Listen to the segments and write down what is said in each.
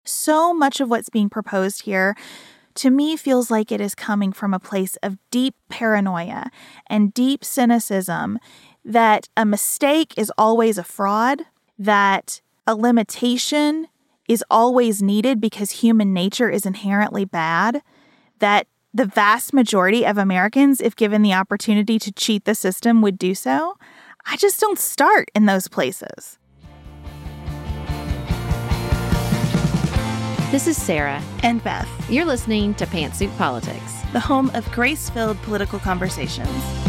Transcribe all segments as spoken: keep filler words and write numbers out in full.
So much of what's being proposed here, to me, feels like it is coming from a place of deep paranoia and deep cynicism that a mistake is always a fraud, that a limitation is always needed because human nature is inherently bad, that the vast majority of Americans, if given the opportunity to cheat the system, would do so. I just don't start in those places. This is Sarah. And Beth. You're listening to Pantsuit Politics, the home of grace-filled political conversations.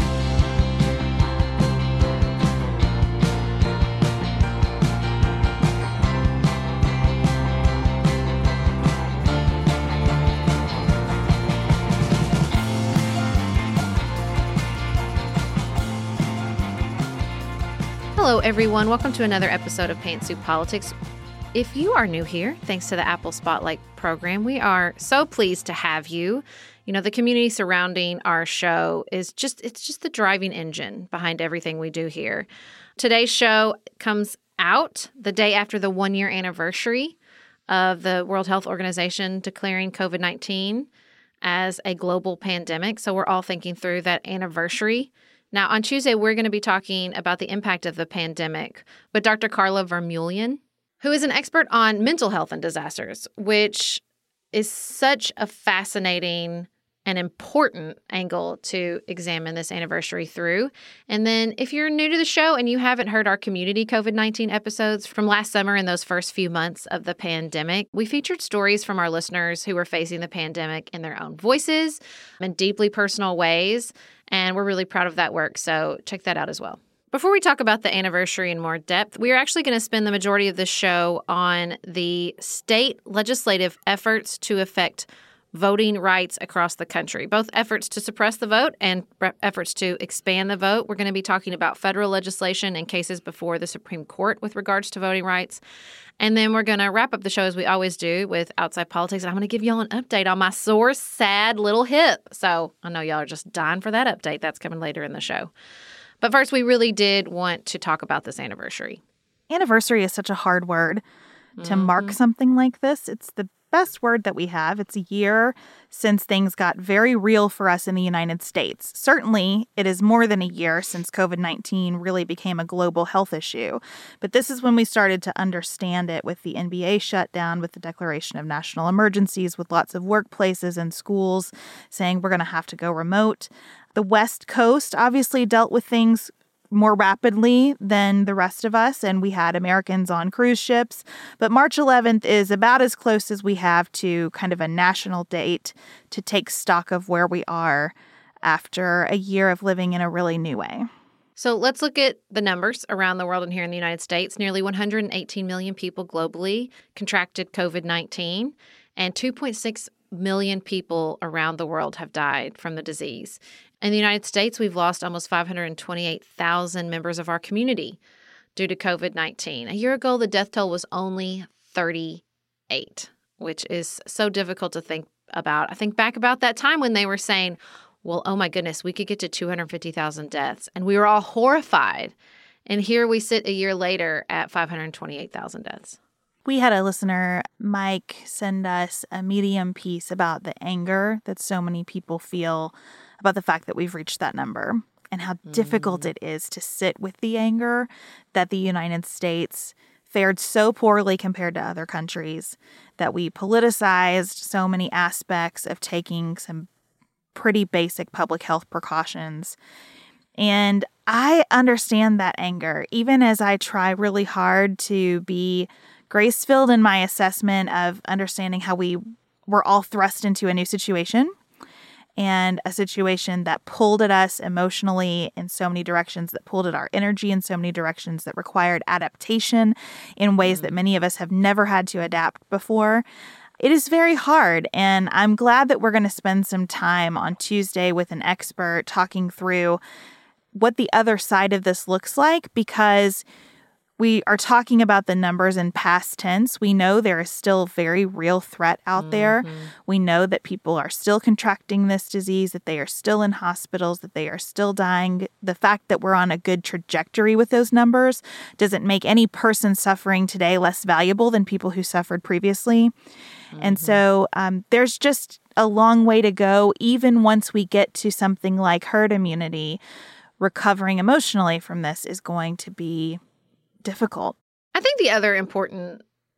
Hello, everyone. Welcome to another episode of Pantsuit Politics. If you are new here, thanks to the Apple Spotlight program, we are so pleased to have you. You know, the community surrounding our show is just, it's just the driving engine behind everything we do here. Today's show comes out the day after the one-year anniversary of the World Health Organization declaring covid nineteen as a global pandemic. So we're all thinking through that anniversary. Now, on Tuesday, we're going to be talking about the impact of the pandemic with Doctor Carla Vermeulen, who is an expert on mental health and disasters, which is such a fascinating and important angle to examine this anniversary through. And then if you're new to the show and you haven't heard our community covid nineteen episodes from last summer and those first few months of the pandemic, we featured stories from our listeners who were facing the pandemic in their own voices in deeply personal ways. And we're really proud of that work, so check that out as well. Before we talk about the anniversary in more depth, we are actually going to spend the majority of this show on the state legislative efforts to affect voting rights across the country, both efforts to suppress the vote and efforts to expand the vote. We're going to be talking about federal legislation and cases before the Supreme Court with regards to voting rights. And then we're going to wrap up the show as we always do with Outside Politics. And I'm going to give y'all an update on my sore, sad little hip. So I know y'all are just dying for that update. That's coming later in the show. But first, we really did want to talk about this anniversary. Anniversary is such a hard word to mm-hmm. mark something like this. It's the best word that we have. It's a year since things got very real for us in the United States. Certainly, it is more than a year since covid nineteen really became a global health issue. But this is when we started to understand it with the N B A shutdown, with the declaration of national emergencies, with lots of workplaces and schools saying we're going to have to go remote. The West Coast obviously dealt with things more rapidly than the rest of us, and we had Americans on cruise ships. But March eleventh is about as close as we have to kind of a national date to take stock of where we are after a year of living in a really new way. So let's look at the numbers around the world and here in the United States. Nearly one hundred eighteen million people globally contracted covid nineteen, and two point six million people around the world have died from the disease. In the United States, we've lost almost five hundred twenty-eight thousand members of our community due to covid nineteen. A year ago, the death toll was only thirty-eight, which is so difficult to think about. I think back about that time when they were saying, well, oh my goodness, we could get to two hundred fifty thousand deaths. And we were all horrified. And here we sit a year later at five hundred twenty-eight thousand deaths. We had a listener, Mike, send us a Medium piece about the anger that so many people feel about the fact that we've reached that number and how mm. difficult it is to sit with the anger that the United States fared so poorly compared to other countries, that we politicized so many aspects of taking some pretty basic public health precautions. And I understand that anger, even as I try really hard to be grace-filled in my assessment of understanding how we were all thrust into a new situation, and a situation that pulled at us emotionally in so many directions, that pulled at our energy in so many directions, that required adaptation in ways that many of us have never had to adapt before. It is very hard, and I'm glad that we're going to spend some time on Tuesday with an expert talking through what the other side of this looks like, because we are talking about the numbers in past tense. We know there is still a very real threat out mm-hmm. there. We know that people are still contracting this disease, that they are still in hospitals, that they are still dying. The fact that we're on a good trajectory with those numbers doesn't make any person suffering today less valuable than people who suffered previously. Mm-hmm. And so um, there's just a long way to go, even once we get to something like herd immunity. Recovering emotionally from this is going to be difficult. I think the other important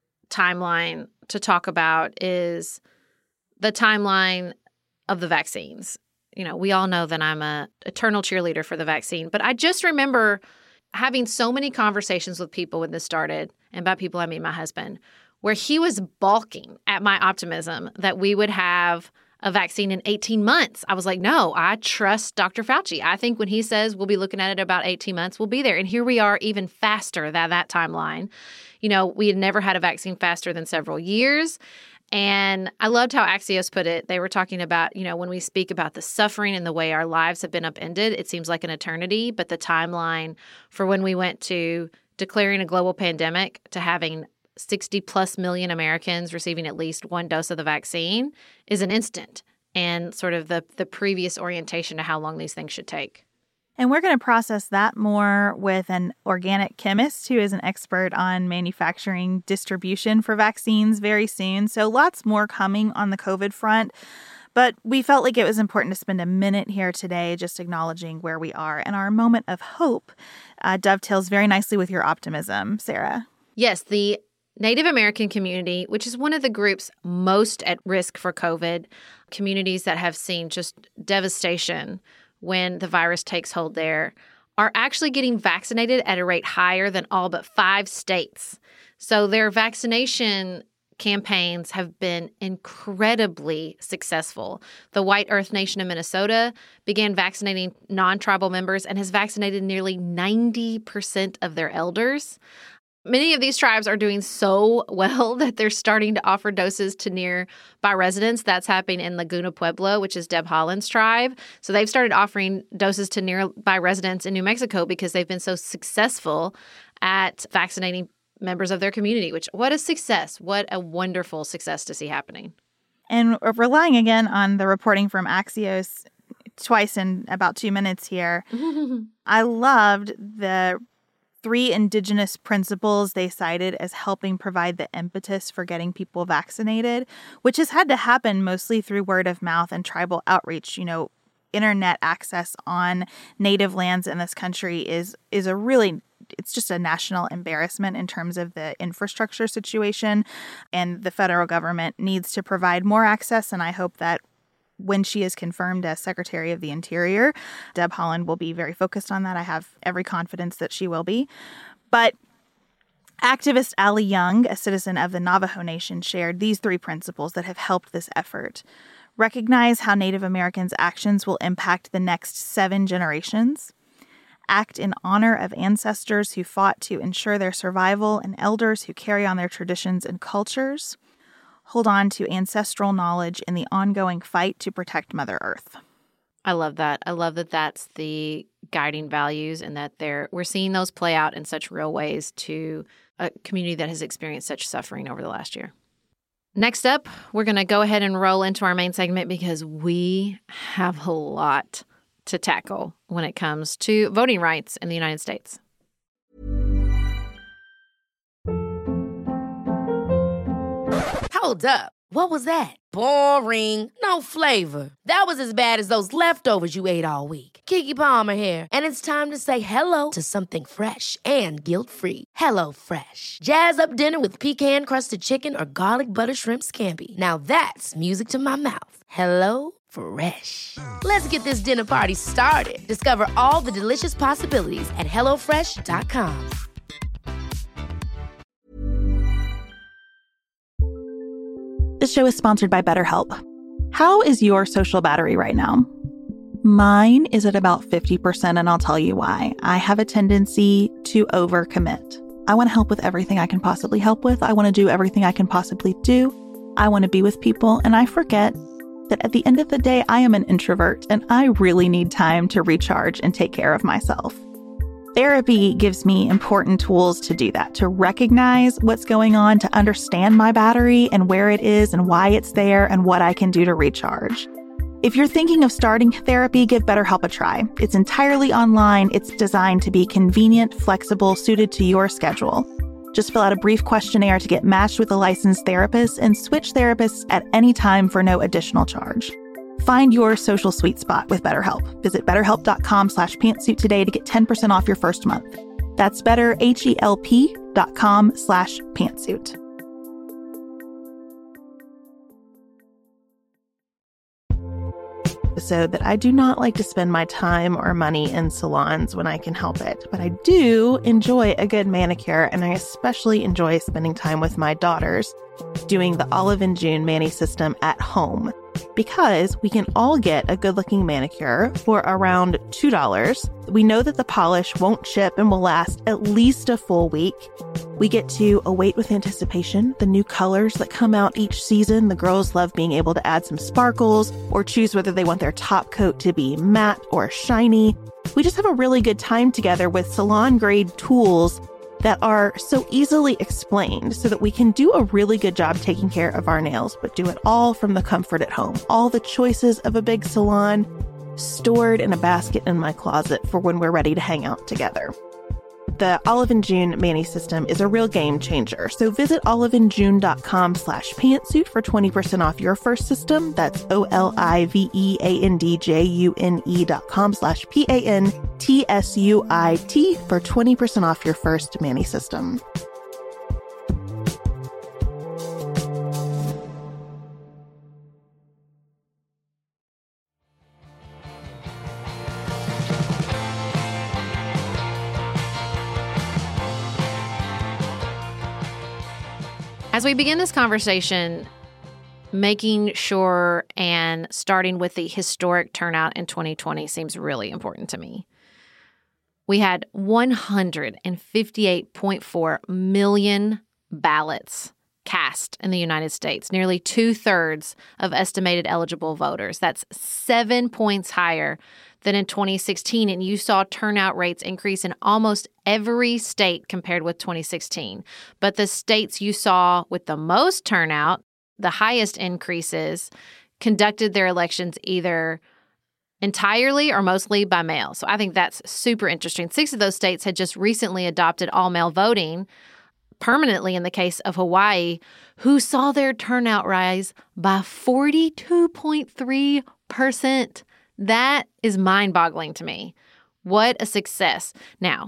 timeline to talk about is the timeline of the vaccines. You know, we all know that I'm a eternal cheerleader for the vaccine, but I just remember having so many conversations with people when this started, and by people I mean my husband, where he was balking at my optimism that we would have a vaccine in eighteen months. I was like, no, I trust Doctor Fauci. I think when he says we'll be looking at it about eighteen months, we'll be there. And here we are even faster than that timeline. You know, we had never had a vaccine faster than several years. And I loved how Axios put it. They were talking about, you know, when we speak about the suffering and the way our lives have been upended, it seems like an eternity. But the timeline for when we went to declaring a global pandemic to having sixty plus million Americans receiving at least one dose of the vaccine is an instant, and sort of the, the previous orientation to how long these things should take. And we're going to process that more with an organic chemist who is an expert on manufacturing distribution for vaccines very soon. So lots more coming on the COVID front. But we felt like it was important to spend a minute here today just acknowledging where we are. And our moment of hope uh, dovetails very nicely with your optimism, Sarah. Yes, the Native American community, which is one of the groups most at risk for COVID, communities that have seen just devastation when the virus takes hold there, are actually getting vaccinated at a rate higher than all but five states. So their vaccination campaigns have been incredibly successful. The White Earth Nation of Minnesota began vaccinating non-tribal members and has vaccinated nearly ninety percent of their elders. Many of these tribes are doing so well that they're starting to offer doses to nearby residents. That's happening in Laguna Pueblo, which is Deb Haaland's tribe. So they've started offering doses to nearby residents in New Mexico because they've been so successful at vaccinating members of their community, which what a success. What a wonderful success to see happening. And relying again on the reporting from Axios twice in about two minutes here, I loved the three indigenous principles they cited as helping provide the impetus for getting people vaccinated, which has had to happen mostly through word of mouth and tribal outreach. You know, internet access on native lands in this country is is a really, it's just a national embarrassment in terms of the infrastructure situation, and the federal government needs to provide more access. And I hope that when she is confirmed as Secretary of the Interior, Deb Haaland will be very focused on that. I have every confidence that she will be. But activist Ali Young, a citizen of the Navajo Nation, shared these three principles that have helped this effort. Recognize how Native Americans' actions will impact the next seven generations. Act in honor of ancestors who fought to ensure their survival and elders who carry on their traditions and cultures. Hold on to ancestral knowledge in the ongoing fight to protect Mother Earth. I love that. I love that that's the guiding values, and that they're, we're seeing those play out in such real ways to a community that has experienced such suffering over the last year. Next up, we're going to go ahead and roll into our main segment because we have a lot to tackle when it comes to voting rights in the United States. Hold up. What was that? Boring. No flavor. That was as bad as those leftovers you ate all week. Keke Palmer here. And it's time to say hello to something fresh and guilt-free. Hello Fresh. Jazz up dinner with pecan-crusted chicken or garlic butter shrimp scampi. Now that's music to my mouth. Hello Fresh. Let's get this dinner party started. Discover all the delicious possibilities at hello fresh dot com. This show is sponsored by BetterHelp. How is your social battery right now? Mine is at about fifty percent, and I'll tell you why. I have a tendency to overcommit. I want to help with everything I can possibly help with. I want to do everything I can possibly do. I want to be with people, and I forget that at the end of the day, I am an introvert, and I really need time to recharge and take care of myself. Therapy gives me important tools to do that, to recognize what's going on, to understand my battery and where it is and why it's there and what I can do to recharge. If you're thinking of starting therapy, give BetterHelp a try. It's entirely online. It's designed to be convenient, flexible, suited to your schedule. Just fill out a brief questionnaire to get matched with a licensed therapist and switch therapists at any time for no additional charge. Find your social sweet spot with BetterHelp. Visit betterhelp.com slash pantsuit today to get ten percent off your first month. That's betterhelp.com slash pantsuit. So that I do not like to spend my time or money in salons when I can help it, but I do enjoy a good manicure, and I especially enjoy spending time with my daughters doing the Olive and June Mani system at home, because we can all get a good-looking manicure for around two dollars. We know that the polish won't chip and will last at least a full week. We get to await with anticipation the new colors that come out each season. The girls love being able to add some sparkles or choose whether they want their top coat to be matte or shiny. We just have a really good time together with salon-grade tools that are so easily explained so that we can do a really good job taking care of our nails, but do it all from the comfort at home. All the choices of a big salon stored in a basket in my closet for when we're ready to hang out together. The Olive and June Mani system is a real game changer. So visit oliveandjune.com slash pantsuit for twenty percent off your first system. That's O-L-I-V-E-A-N-D-J-U-N-E dot com slash P-A-N-T-S-U-I-T for twenty percent off your first Mani system. As we begin this conversation, making sure and starting with the historic turnout in twenty twenty seems really important to me. We had one hundred fifty-eight point four million ballots cast in the United States, nearly two-thirds of estimated eligible voters. That's seven points higher than in twenty sixteen, and you saw turnout rates increase in almost every state compared with twenty sixteen. But the states you saw with the most turnout, the highest increases, conducted their elections either entirely or mostly by mail. So I think that's super interesting. Six of those states had just recently adopted all-mail voting permanently in the case of Hawaii, who saw their turnout rise by forty-two point three percent. That is mind-boggling to me. What a success. Now,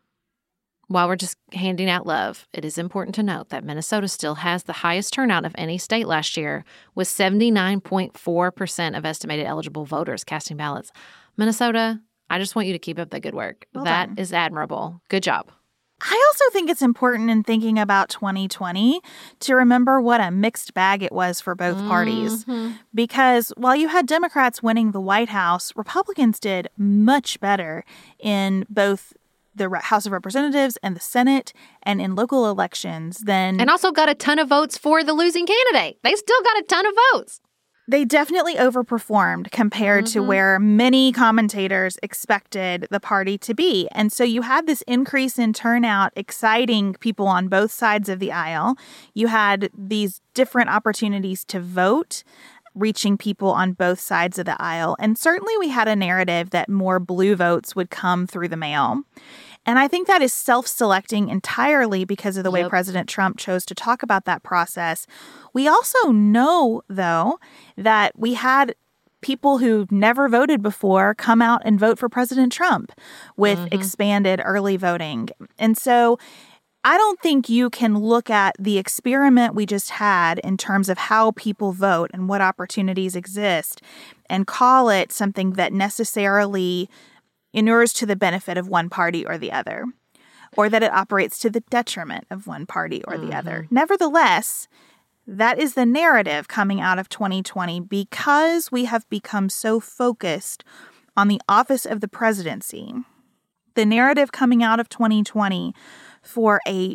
while we're just handing out love, it is important to note that Minnesota still has the highest turnout of any state last year, with seventy-nine point four percent of estimated eligible voters casting ballots. Minnesota, I just want you to keep up the good work. Well that done. Is admirable. Good job. I also think it's important in thinking about twenty twenty to remember what a mixed bag it was for both parties. Mm-hmm. Because while you had Democrats winning the White House, Republicans did much better in both the House of Representatives and the Senate and in local elections than... And also got a ton of votes for the losing candidate. They still got a ton of votes. They definitely overperformed compared mm-hmm. to where many commentators expected the party to be. And so you had this increase in turnout exciting people on both sides of the aisle. You had these different opportunities to vote, reaching people on both sides of the aisle. And certainly we had a narrative that more blue votes would come through the mail. And I think that is self-selecting entirely because of the yep. way President Trump chose to talk about that process. We also know, though, that we had people who've never voted before come out and vote for President Trump with mm-hmm. expanded early voting. And so I don't think you can look at the experiment we just had in terms of how people vote and what opportunities exist and call it something that necessarily inures to the benefit of one party or the other, or that it operates to the detriment of one party or mm-hmm. the other. Nevertheless, that is the narrative coming out of twenty twenty because we have become so focused on the office of the presidency. The narrative coming out of twenty twenty for a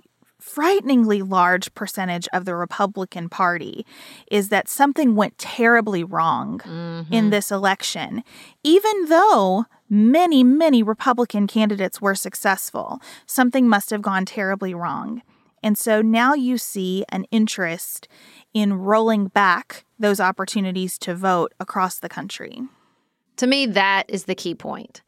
frighteningly large percentage of the Republican Party is that something went terribly wrong mm-hmm. in this election, even though many, many Republican candidates were successful. Something must have gone terribly wrong. And so now you see an interest in rolling back those opportunities to vote across the country. To me, that is the key point,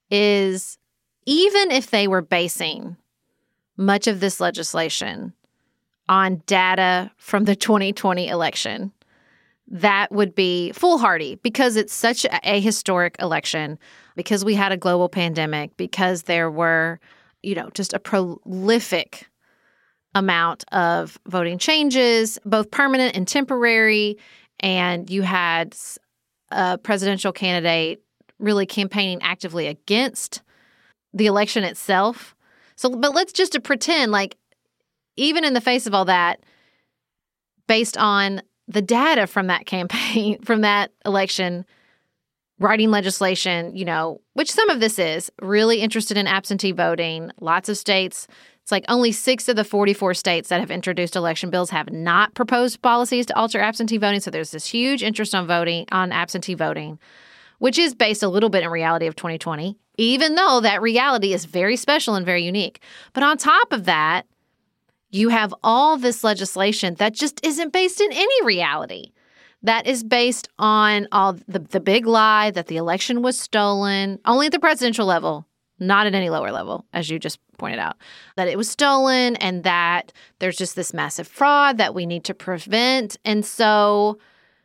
is even if they were basing much of this legislation on data from the twenty twenty election, that would be foolhardy because it's such a historic election, because we had a global pandemic, because there were, you know, just a prolific amount of voting changes, both permanent and temporary, and you had a presidential candidate really campaigning actively against the election itself. So, but let's just to pretend like even in the face of all that, based on the data from that campaign, from that election, writing legislation, you know, which some of this is really interested in absentee voting. Lots of states, it's like only six of the forty-four states that have introduced election bills have not proposed policies to alter absentee voting. So there's this huge interest on voting, on absentee voting, which is based a little bit in reality of twenty twenty, even though that reality is very special and very unique. But on top of that, you have all this legislation that just isn't based in any reality. That is based on all the, the big lie that the election was stolen, only at the presidential level, not at any lower level, as you just pointed out, that it was stolen and that there's just this massive fraud that we need to prevent. And so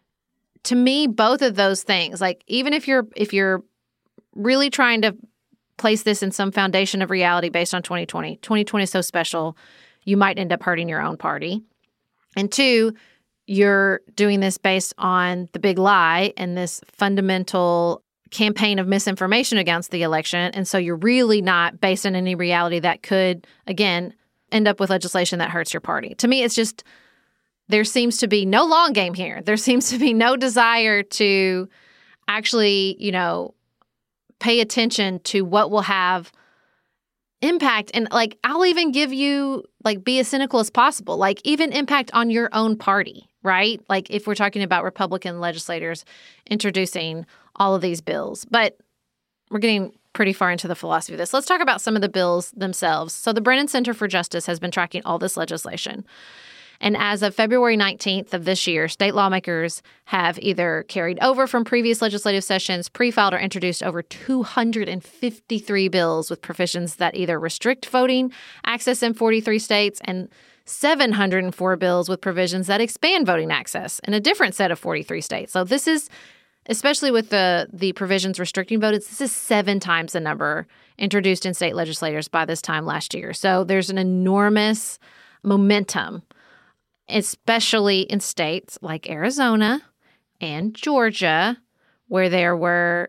to me, both of those things, like even if you're if you're really trying to place this in some foundation of reality based on twenty twenty, twenty twenty is so special, you might end up hurting your own party. And two, you're doing this based on the big lie and this fundamental campaign of misinformation against the election. And so you're really not based on any reality that could, again, end up with legislation that hurts your party. To me, it's just, there seems to be no long game here. There seems to be no desire to actually, you know, pay attention to what will have impact. And like, I'll even give you, like, be as cynical as possible, like even impact on your own party, right? Like if we're talking about Republican legislators introducing all of these bills. But we're getting pretty far into the philosophy of this. Let's talk about some of the bills themselves. So the Brennan Center for Justice has been tracking all this legislation. And as of February nineteenth of this year, state lawmakers have either carried over from previous legislative sessions, pre-filed, or introduced over two hundred fifty-three bills with provisions that either restrict voting access in forty-three states and seven hundred four bills with provisions that expand voting access in a different set of forty-three states. So this is, especially with the, the provisions restricting voting, this is seven times the number introduced in state legislators by this time last year. So there's an enormous momentum, especially in states like Arizona and Georgia, where there were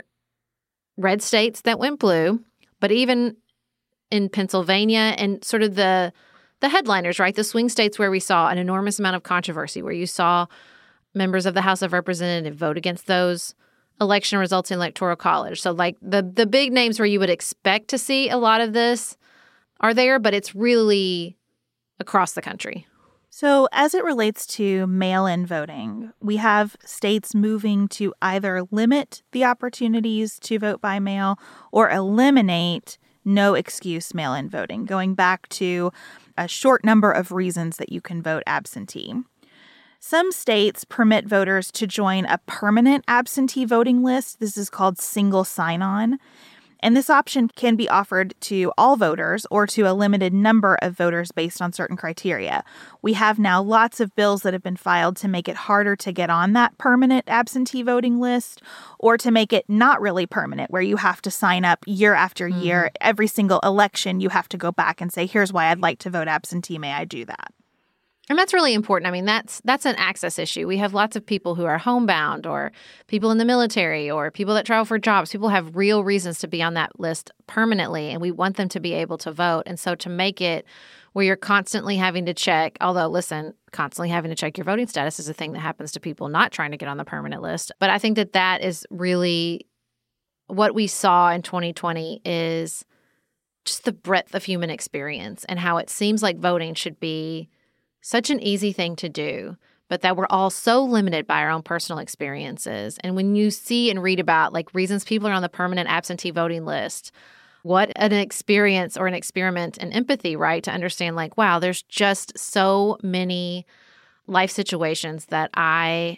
red states that went blue, but even in Pennsylvania and sort of the the headliners, right, the swing states where we saw an enormous amount of controversy, where you saw members of the House of Representatives vote against those election results in Electoral College. So like the the big names where you would expect to see a lot of this are there, but it's really across the country. So as it relates to mail-in voting, we have states moving to either limit the opportunities to vote by mail or eliminate no excuse mail-in voting, going back to a short number of reasons that you can vote absentee. Some states permit voters to join a permanent absentee voting list. This is called single sign-on. And this option can be offered to all voters or to a limited number of voters based on certain criteria. We have now lots of bills that have been filed to make it harder to get on that permanent absentee voting list, or to make it not really permanent, where you have to sign up year after year. Mm-hmm. Every single election, you have to go back and say, here's why I'd like to vote absentee. May I do that? And that's really important. I mean, that's that's an access issue. We have lots of people who are homebound, or people in the military, or people that travel for jobs. People have real reasons to be on that list permanently, and we want them to be able to vote. And so to make it where you're constantly having to check, although, listen, constantly having to check your voting status is a thing that happens to people not trying to get on the permanent list. But I think that that is really what we saw in twenty twenty is just the breadth of human experience and how it seems like voting should be such an easy thing to do, but that we're all so limited by our own personal experiences. And when you see and read about like reasons people are on the permanent absentee voting list, what an experience or an experiment in empathy, right? To understand like, wow, there's just so many life situations that I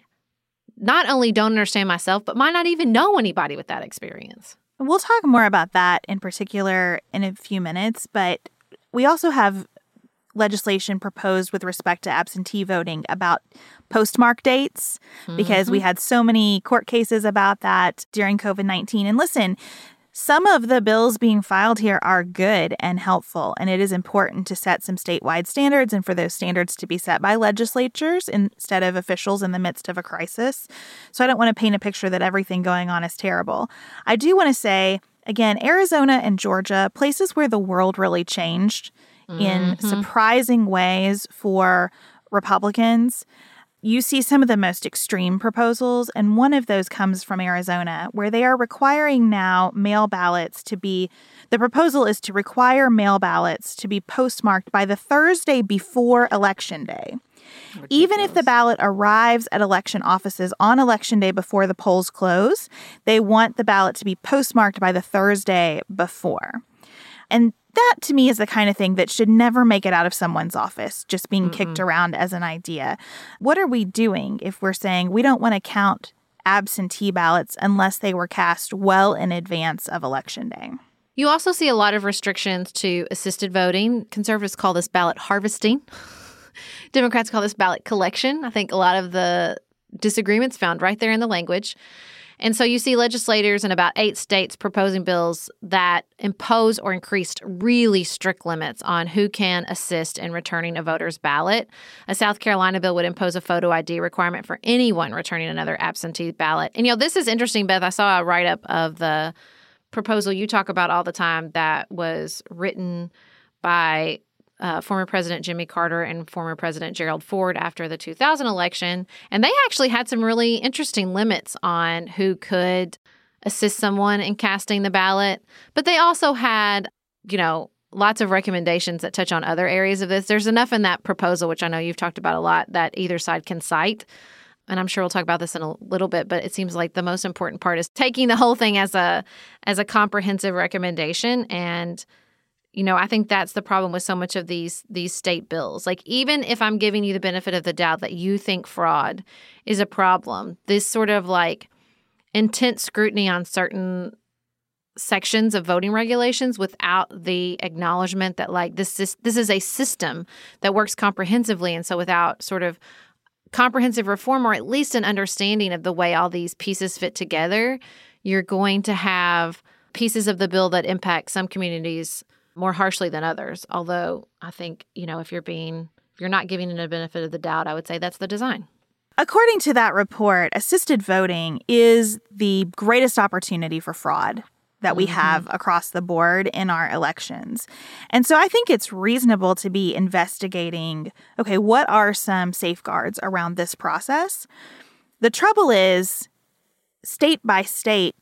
not only don't understand myself, but might not even know anybody with that experience. We'll talk more about that in particular in a few minutes, but we also have legislation proposed with respect to absentee voting about postmark dates, because mm-hmm. we had so many court cases about that during COVID nineteen. And listen, some of the bills being filed here are good and helpful, and it is important to set some statewide standards and for those standards to be set by legislatures instead of officials in the midst of a crisis. So I don't want to paint a picture that everything going on is terrible. I do want to say, again, Arizona and Georgia, places where the world really changed mm-hmm. in surprising ways for Republicans. You see some of the most extreme proposals, and one of those comes from Arizona, where they are requiring now mail ballots to be, the proposal is to require mail ballots to be postmarked by the Thursday before Election Day. Ridiculous. Even if the ballot arrives at election offices on Election Day before the polls close, they want the ballot to be postmarked by the Thursday before. And that, to me, is the kind of thing that should never make it out of someone's office, just being Mm-mm. kicked around as an idea. What are we doing if we're saying we don't want to count absentee ballots unless they were cast well in advance of Election Day? You also see a lot of restrictions to assisted voting. Conservatives call this ballot harvesting. Democrats call this ballot collection. I think a lot of the disagreements found right there in the language. And so you see legislators in about eight states proposing bills that impose or increased really strict limits on who can assist in returning a voter's ballot. A South Carolina bill would impose a photo I D requirement for anyone returning another absentee ballot. And, you know, this is interesting, Beth. I saw a write-up of the proposal you talk about all the time that was written by Uh, former President Jimmy Carter and former President Gerald Ford after the two thousand election. And they actually had some really interesting limits on who could assist someone in casting the ballot. But they also had, you know, lots of recommendations that touch on other areas of this. There's enough in that proposal, which I know you've talked about a lot, that either side can cite. And I'm sure we'll talk about this in a little bit, but it seems like the most important part is taking the whole thing as a as a comprehensive recommendation. And you know, I think that's the problem with so much of these these state bills. Like, even if I'm giving you the benefit of the doubt that you think fraud is a problem, this sort of like intense scrutiny on certain sections of voting regulations without the acknowledgement that like this is, this is a system that works comprehensively. And so without sort of comprehensive reform, or at least an understanding of the way all these pieces fit together, you're going to have pieces of the bill that impact some communities more harshly than others. Although I think, you know, if you're being, if you're not giving it a benefit of the doubt, I would say that's the design. According to that report, assisted voting is the greatest opportunity for fraud that we mm-hmm. have across the board in our elections. And so I think it's reasonable to be investigating, okay, what are some safeguards around this process? The trouble is, state by state,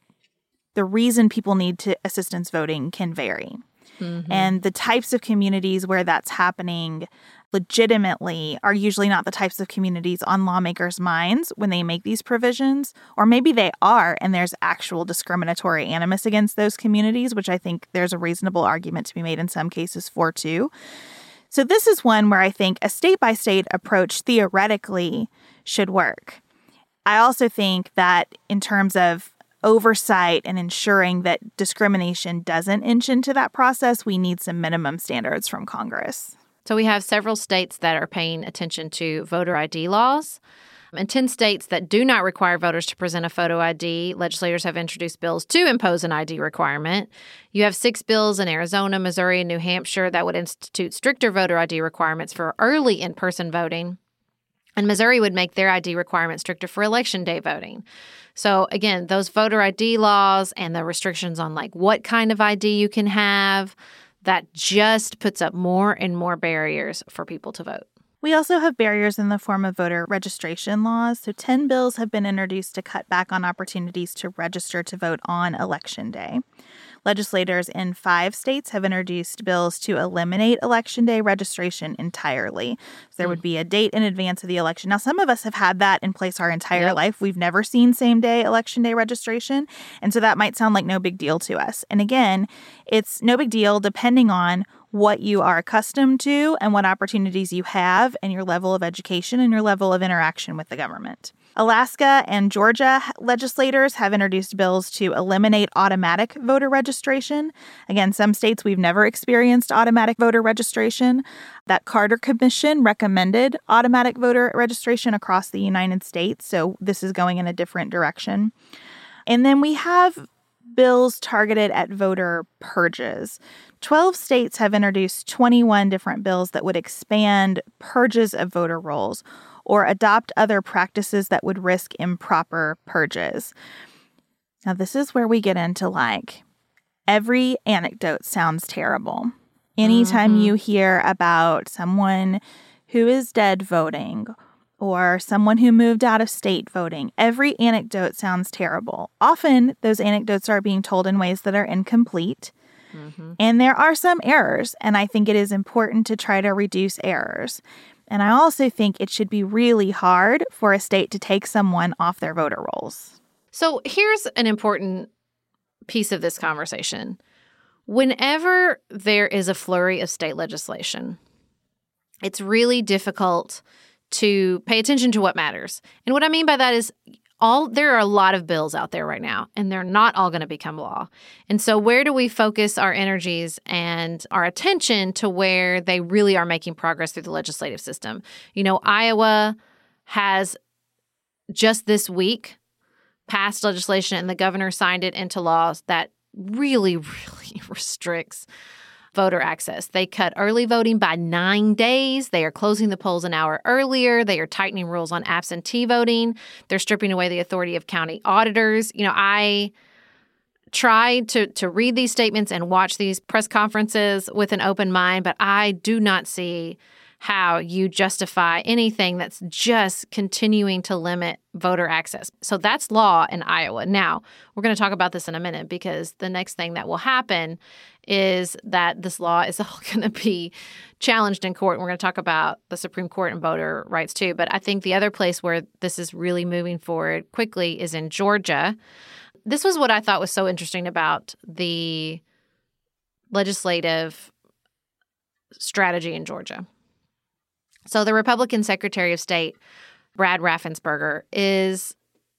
the reason people need to assistance voting can vary. Mm-hmm. And the types of communities where that's happening legitimately are usually not the types of communities on lawmakers' minds when they make these provisions. Or maybe they are, and there's actual discriminatory animus against those communities, which I think there's a reasonable argument to be made in some cases for, too. So this is one where I think a state-by-state approach theoretically should work. I also think that in terms of oversight and ensuring that discrimination doesn't inch into that process, we need some minimum standards from Congress. So we have several states that are paying attention to voter I D laws. In ten states that do not require voters to present a photo I D, legislators have introduced bills to impose an I D requirement. You have six bills in Arizona, Missouri, and New Hampshire that would institute stricter voter I D requirements for early in-person voting. And Missouri would make their I D requirements stricter for Election Day voting. So again, those voter I D laws and the restrictions on like what kind of I D you can have, that just puts up more and more barriers for people to vote. We also have barriers in the form of voter registration laws. So ten bills have been introduced to cut back on opportunities to register to vote on Election Day. Legislators in five states have introduced bills to eliminate Election Day registration entirely. So there mm. would be a date in advance of the election. Now, some of us have had that in place our entire yep. life. We've never seen same-day Election Day registration, and so that might sound like no big deal to us. And again, it's no big deal depending on what you are accustomed to and what opportunities you have and your level of education and your level of interaction with the government. Alaska and Georgia legislators have introduced bills to eliminate automatic voter registration. Again, some states we've never experienced automatic voter registration. That Carter Commission recommended automatic voter registration across the United States, so this is going in a different direction. And then we have bills targeted at voter purges. twelve states have introduced twenty-one different bills that would expand purges of voter rolls or adopt other practices that would risk improper purges. Now, this is where we get into, like, every anecdote sounds terrible. Anytime mm-hmm. you hear about someone who is dead voting or someone who moved out of state voting, every anecdote sounds terrible. Often, those anecdotes are being told in ways that are incomplete. Mm-hmm. And there are some errors, and I think it is important to try to reduce errors. And I also think it should be really hard for a state to take someone off their voter rolls. So here's an important piece of this conversation. Whenever there is a flurry of state legislation, it's really difficult to pay attention to what matters. And what I mean by that is all there are a lot of bills out there right now, and they're not all going to become law. And so where do we focus our energies and our attention to where they really are making progress through the legislative system? You know, Iowa has just this week passed legislation, and the governor signed it into laws that really, really restricts voter access. They cut early voting by nine days. They are closing the polls an hour earlier. They are tightening rules on absentee voting. They're stripping away the authority of county auditors. You know, I tried to to read these statements and watch these press conferences with an open mind, but I do not see how you justify anything that's just continuing to limit voter access. So that's law in Iowa. Now, we're going to talk about this in a minute because the next thing that will happen is that this law is all going to be challenged in court. And we're going to talk about the Supreme Court and voter rights too. But I think the other place where this is really moving forward quickly is in Georgia. This was what I thought was so interesting about the legislative strategy in Georgia. So the Republican Secretary of State, Brad Raffensperger, is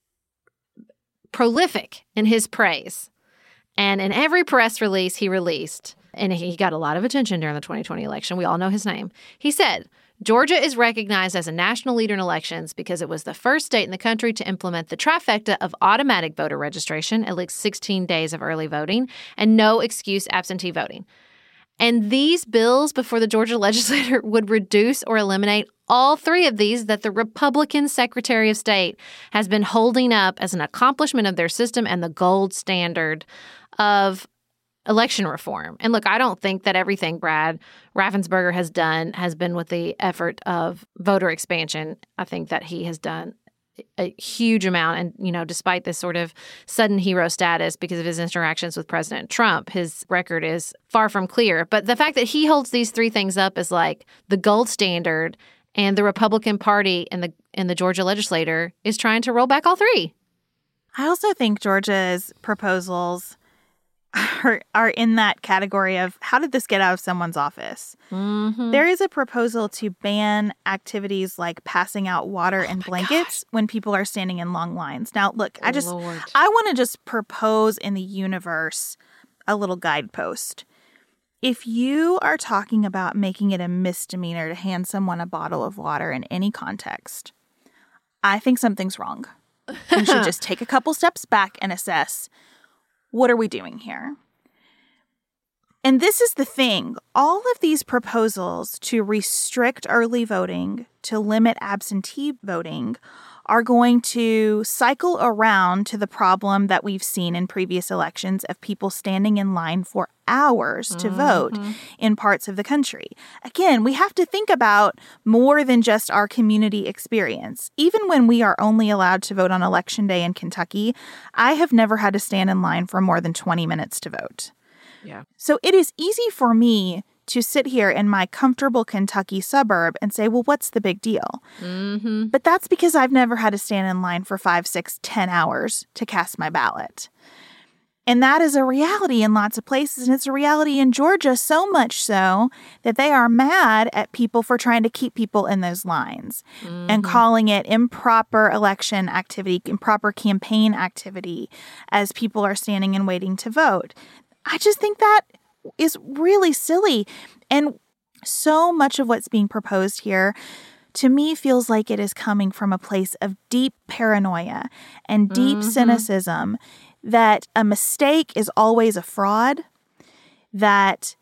prolific in his praise. And in every press release he released, and he got a lot of attention during the twenty twenty election, we all know his name, he said, Georgia is recognized as a national leader in elections because it was the first state in the country to implement the trifecta of automatic voter registration, at least sixteen days of early voting, and no excuse absentee voting. And these bills before the Georgia legislature would reduce or eliminate all three of these that the Republican Secretary of State has been holding up as an accomplishment of their system and the gold standard of election reform. And look, I don't think that everything Brad Raffensperger has done has been with the effort of voter expansion. I think that he has done a huge amount. And, you know, despite this sort of sudden hero status because of his interactions with President Trump, his record is far from clear. But the fact that he holds these three things up as like the gold standard, and the Republican Party and the in the Georgia legislature is trying to roll back all three. I also think Georgia's proposals are, are in that category of how did this get out of someone's office? Mm-hmm. There is a proposal to ban activities like passing out water oh and blankets gosh. when people are standing in long lines. Now, look, I just Lord. I want to just propose in the universe a little guidepost. If you are talking about making it a misdemeanor to hand someone a bottle of water in any context, I think something's wrong. We should just take a couple steps back and assess, what are we doing here? And this is the thing. All of these proposals to restrict early voting, to limit absentee voting, are going to cycle around to the problem that we've seen in previous elections of people standing in line for hours to mm-hmm. vote in parts of the country. Again, we have to think about more than just our community experience. Even when we are only allowed to vote on Election Day in Kentucky, I have never had to stand in line for more than twenty minutes to vote. Yeah. So it is easy for me to sit here in my comfortable Kentucky suburb and say, well, what's the big deal? Mm-hmm. But that's because I've never had to stand in line for five, six, ten hours to cast my ballot. And that is a reality in lots of places. And it's a reality in Georgia, so much so that they are mad at people for trying to keep people in those lines mm-hmm. and calling it improper election activity, improper campaign activity as people are standing and waiting to vote. I just think that is really silly. And so much of what's being proposed here, to me, feels like it is coming from a place of deep paranoia and deep mm-hmm. cynicism that a mistake is always a fraud, that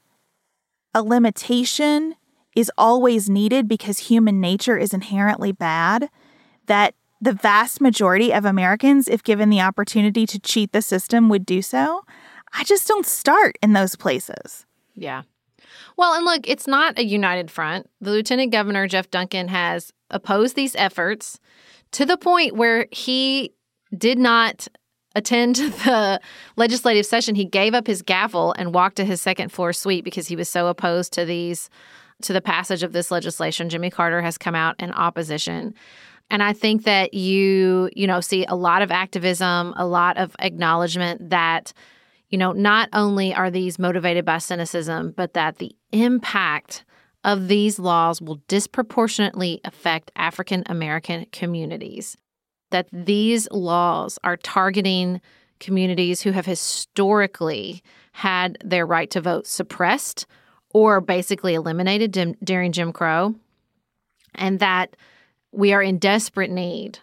a limitation is always needed because human nature is inherently bad, that the vast majority of Americans, if given the opportunity to cheat the system, would do so. I just don't start in those places. Yeah. Well, and look, it's not a united front. The Lieutenant Governor, Jeff Duncan, has opposed these efforts to the point where he did not attend the legislative session. He gave up his gavel and walked to his second floor suite because he was so opposed to these, to the passage of this legislation. Jimmy Carter has come out in opposition. And I think that you, you know, see a lot of activism, a lot of acknowledgement that, you know, not only are these motivated by cynicism, but that the impact of these laws will disproportionately affect African American communities. That these laws are targeting communities who have historically had their right to vote suppressed or basically eliminated dim- during Jim Crow, and that we are in desperate need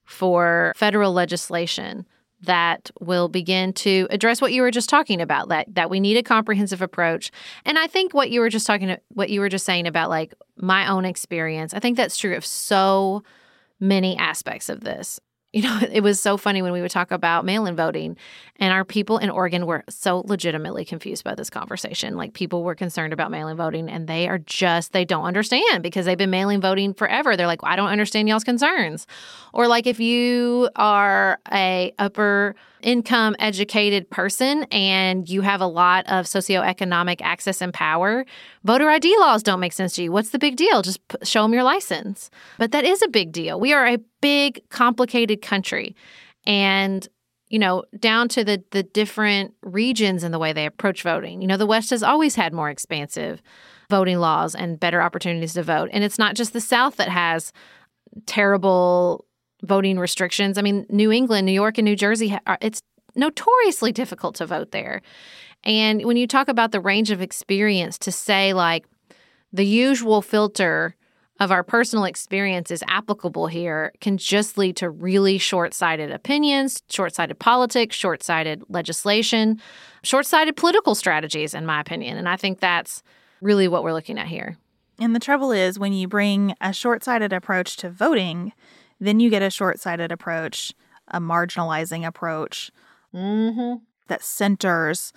for federal legislation that will begin to address what you were just talking about, that that we need a comprehensive approach. And I think what you were just talking what you were just saying about like my own experience, I think that's true of so many aspects of this. You know, it was so funny when we would talk about mail-in voting, and our people in Oregon were so legitimately confused by this conversation. Like, people were concerned about mail-in voting, and they are just, they don't understand because they've been mail-in voting forever. They're like, well, I don't understand y'all's concerns. Or like, if you are a upper income educated person and you have a lot of socioeconomic access and power, voter I D laws don't make sense to you. What's the big deal? Just p- show them your license. But that is a big deal. We are a big, complicated country. And, you know, down to the the different regions and the way they approach voting. You know, the West has always had more expansive voting laws and better opportunities to vote. And it's not just the South that has terrible voting restrictions. I mean, New England, New York, and New Jersey, it's notoriously difficult to vote there. And when you talk about the range of experience, to say like the usual filter of our personal experience is applicable here can just lead to really short-sighted opinions, short-sighted politics, short-sighted legislation, short-sighted political strategies, in my opinion. And I think that's really what we're looking at here. And the trouble is, when you bring a short-sighted approach to voting, then you get a short-sighted approach, a marginalizing approach mm-hmm. that centers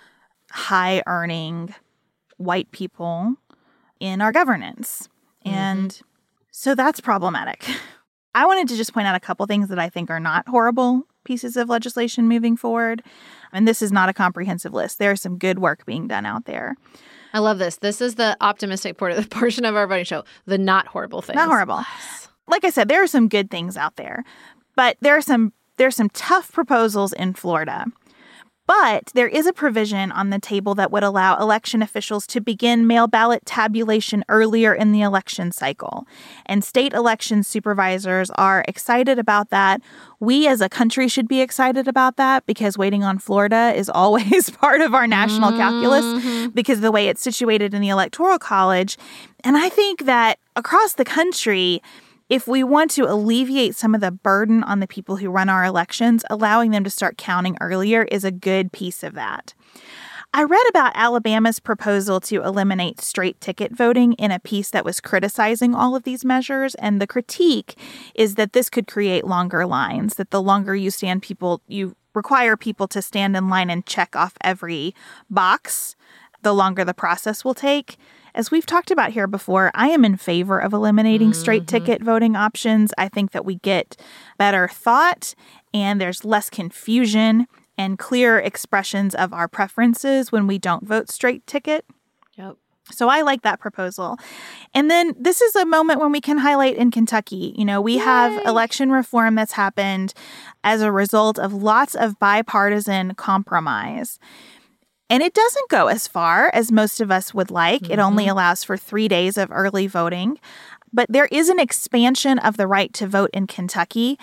high-earning white people in our governance. Mm-hmm. And so that's problematic. I wanted to just point out a couple things that I think are not horrible pieces of legislation moving forward. And this is not a comprehensive list. There is some good work being done out there. I love this. This is the optimistic part of the portion of our voting show, the not horrible things. Not horrible. Like I said, there are some good things out there, but there are some there are some tough proposals in Florida. But there is a provision on the table that would allow election officials to begin mail ballot tabulation earlier in the election cycle. And state election supervisors are excited about that. We as a country should be excited about that because waiting on Florida is always part of our national mm-hmm. calculus because of the way it's situated in the Electoral College. And I think that across the country, if we want to alleviate some of the burden on the people who run our elections, allowing them to start counting earlier is a good piece of that. I read about Alabama's proposal to eliminate straight ticket voting in a piece that was criticizing all of these measures. And the critique is that this could create longer lines, that the longer you stand people, you require people to stand in line and check off every box, the longer the process will take. As we've talked about here before, I am in favor of eliminating mm-hmm. straight ticket voting options. I think that we get better thought and there's less confusion and clear expressions of our preferences when we don't vote straight ticket. Yep. So I like that proposal. And then this is a moment when we can highlight in Kentucky. You know, we Yay. have election reform that's happened as a result of lots of bipartisan compromise. And it doesn't go as far as most of us would like. Mm-hmm. It only allows for three days of early voting. But there is an expansion of the right to vote in Kentucky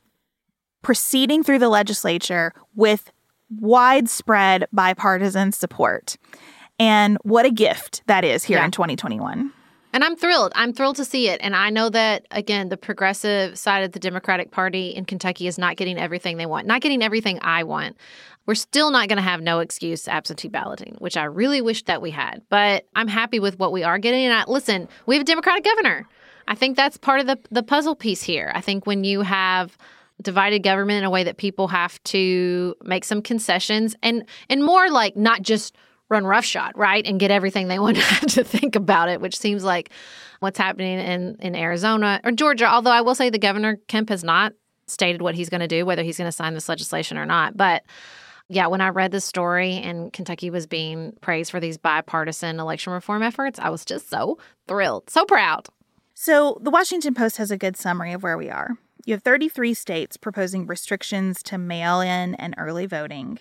proceeding through the legislature with widespread bipartisan support. And what a gift that is here yeah. in twenty twenty-one. And I'm thrilled. I'm thrilled to see it. And I know that, again, the progressive side of the Democratic Party in Kentucky is not getting everything they want, not getting everything I want. We're still not going to have no excuse absentee balloting, which I really wish that we had. But I'm happy with what we are getting. And I, listen, we have a Democratic governor. I think that's part of the, the puzzle piece here. I think when you have divided government in a way that people have to make some concessions and and more like not just run roughshod, right, and get everything they want to think about it, which seems like what's happening in, in Arizona or Georgia, although I will say the governor, Kemp, has not stated what he's going to do, whether he's going to sign this legislation or not. But yeah, when I read this story and Kentucky was being praised for these bipartisan election reform efforts, I was just so thrilled, so proud. So the Washington Post has a good summary of where we are. You have thirty-three states proposing restrictions to mail-in and early voting.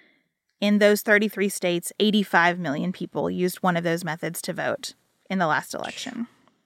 In those thirty-three states, eighty-five million people used one of those methods to vote in the last election.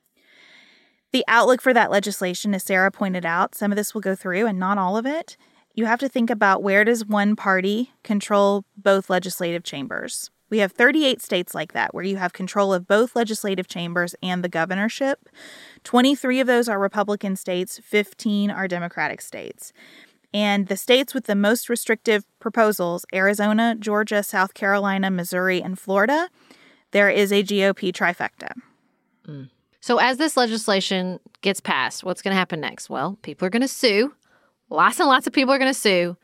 The outlook for that legislation, as Sarah pointed out, some of this will go through and not all of it. You have to think about, where does one party control both legislative chambers? We have thirty-eight states like that, where you have control of both legislative chambers and the governorship. twenty-three of those are Republican states, fifteen are Democratic states. And the states with the most restrictive proposals, Arizona, Georgia, South Carolina, Missouri, and Florida, there is a G O P trifecta. Mm. So as this legislation gets passed, what's going to happen next? Well, people are going to sue. Lots and lots of people are going to sue.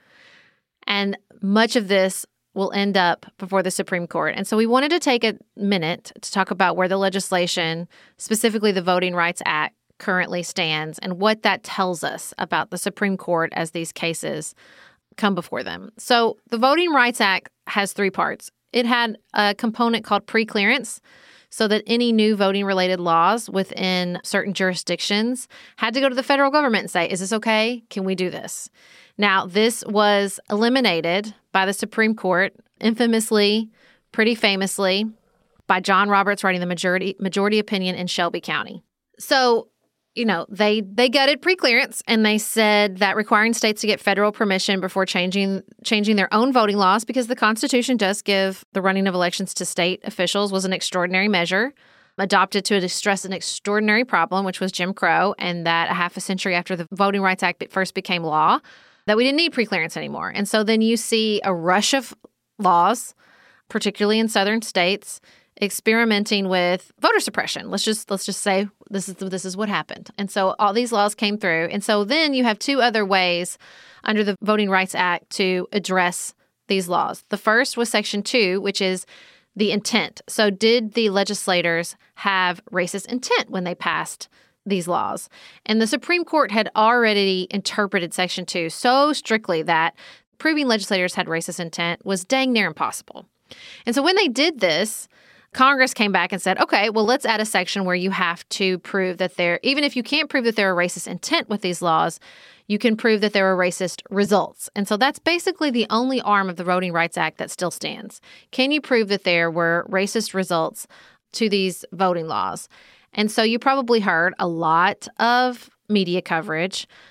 And much of this will end up before the Supreme Court. And so we wanted to take a minute to talk about where the legislation, specifically the Voting Rights Act, currently stands and what that tells us about the Supreme Court as these cases come before them. So the Voting Rights Act has three parts. It had a component called preclearance, so that any new voting-related laws within certain jurisdictions had to go to the federal government and say, is this okay? Can we do this? Now, this was eliminated by the Supreme Court, infamously, pretty famously, by John Roberts writing the majority majority opinion in Shelby County. So, you know, they they gutted preclearance, and they said that requiring states to get federal permission before changing changing their own voting laws, because the Constitution does give the running of elections to state officials, was an extraordinary measure adopted to address an extraordinary problem, which was Jim Crow, and that a half a century after the Voting Rights Act first became law, that we didn't need preclearance anymore. And so then you see a rush of laws, particularly in southern states, experimenting with voter suppression. Let's just let's just say this is this is what happened. And so all these laws came through. And so then you have two other ways under the Voting Rights Act to address these laws. The first was Section two, which is the intent. So did the legislators have racist intent when they passed these laws? And the Supreme Court had already interpreted Section two so strictly that proving legislators had racist intent was dang near impossible. And so when they did this, Congress came back and said, okay, well, let's add a section where you have to prove that there, even if you can't prove that there are racist intent with these laws, you can prove that there are racist results. And so that's basically the only arm of the Voting Rights Act that still stands. Can you prove that there were racist results to these voting laws? And so you probably heard a lot of media coverage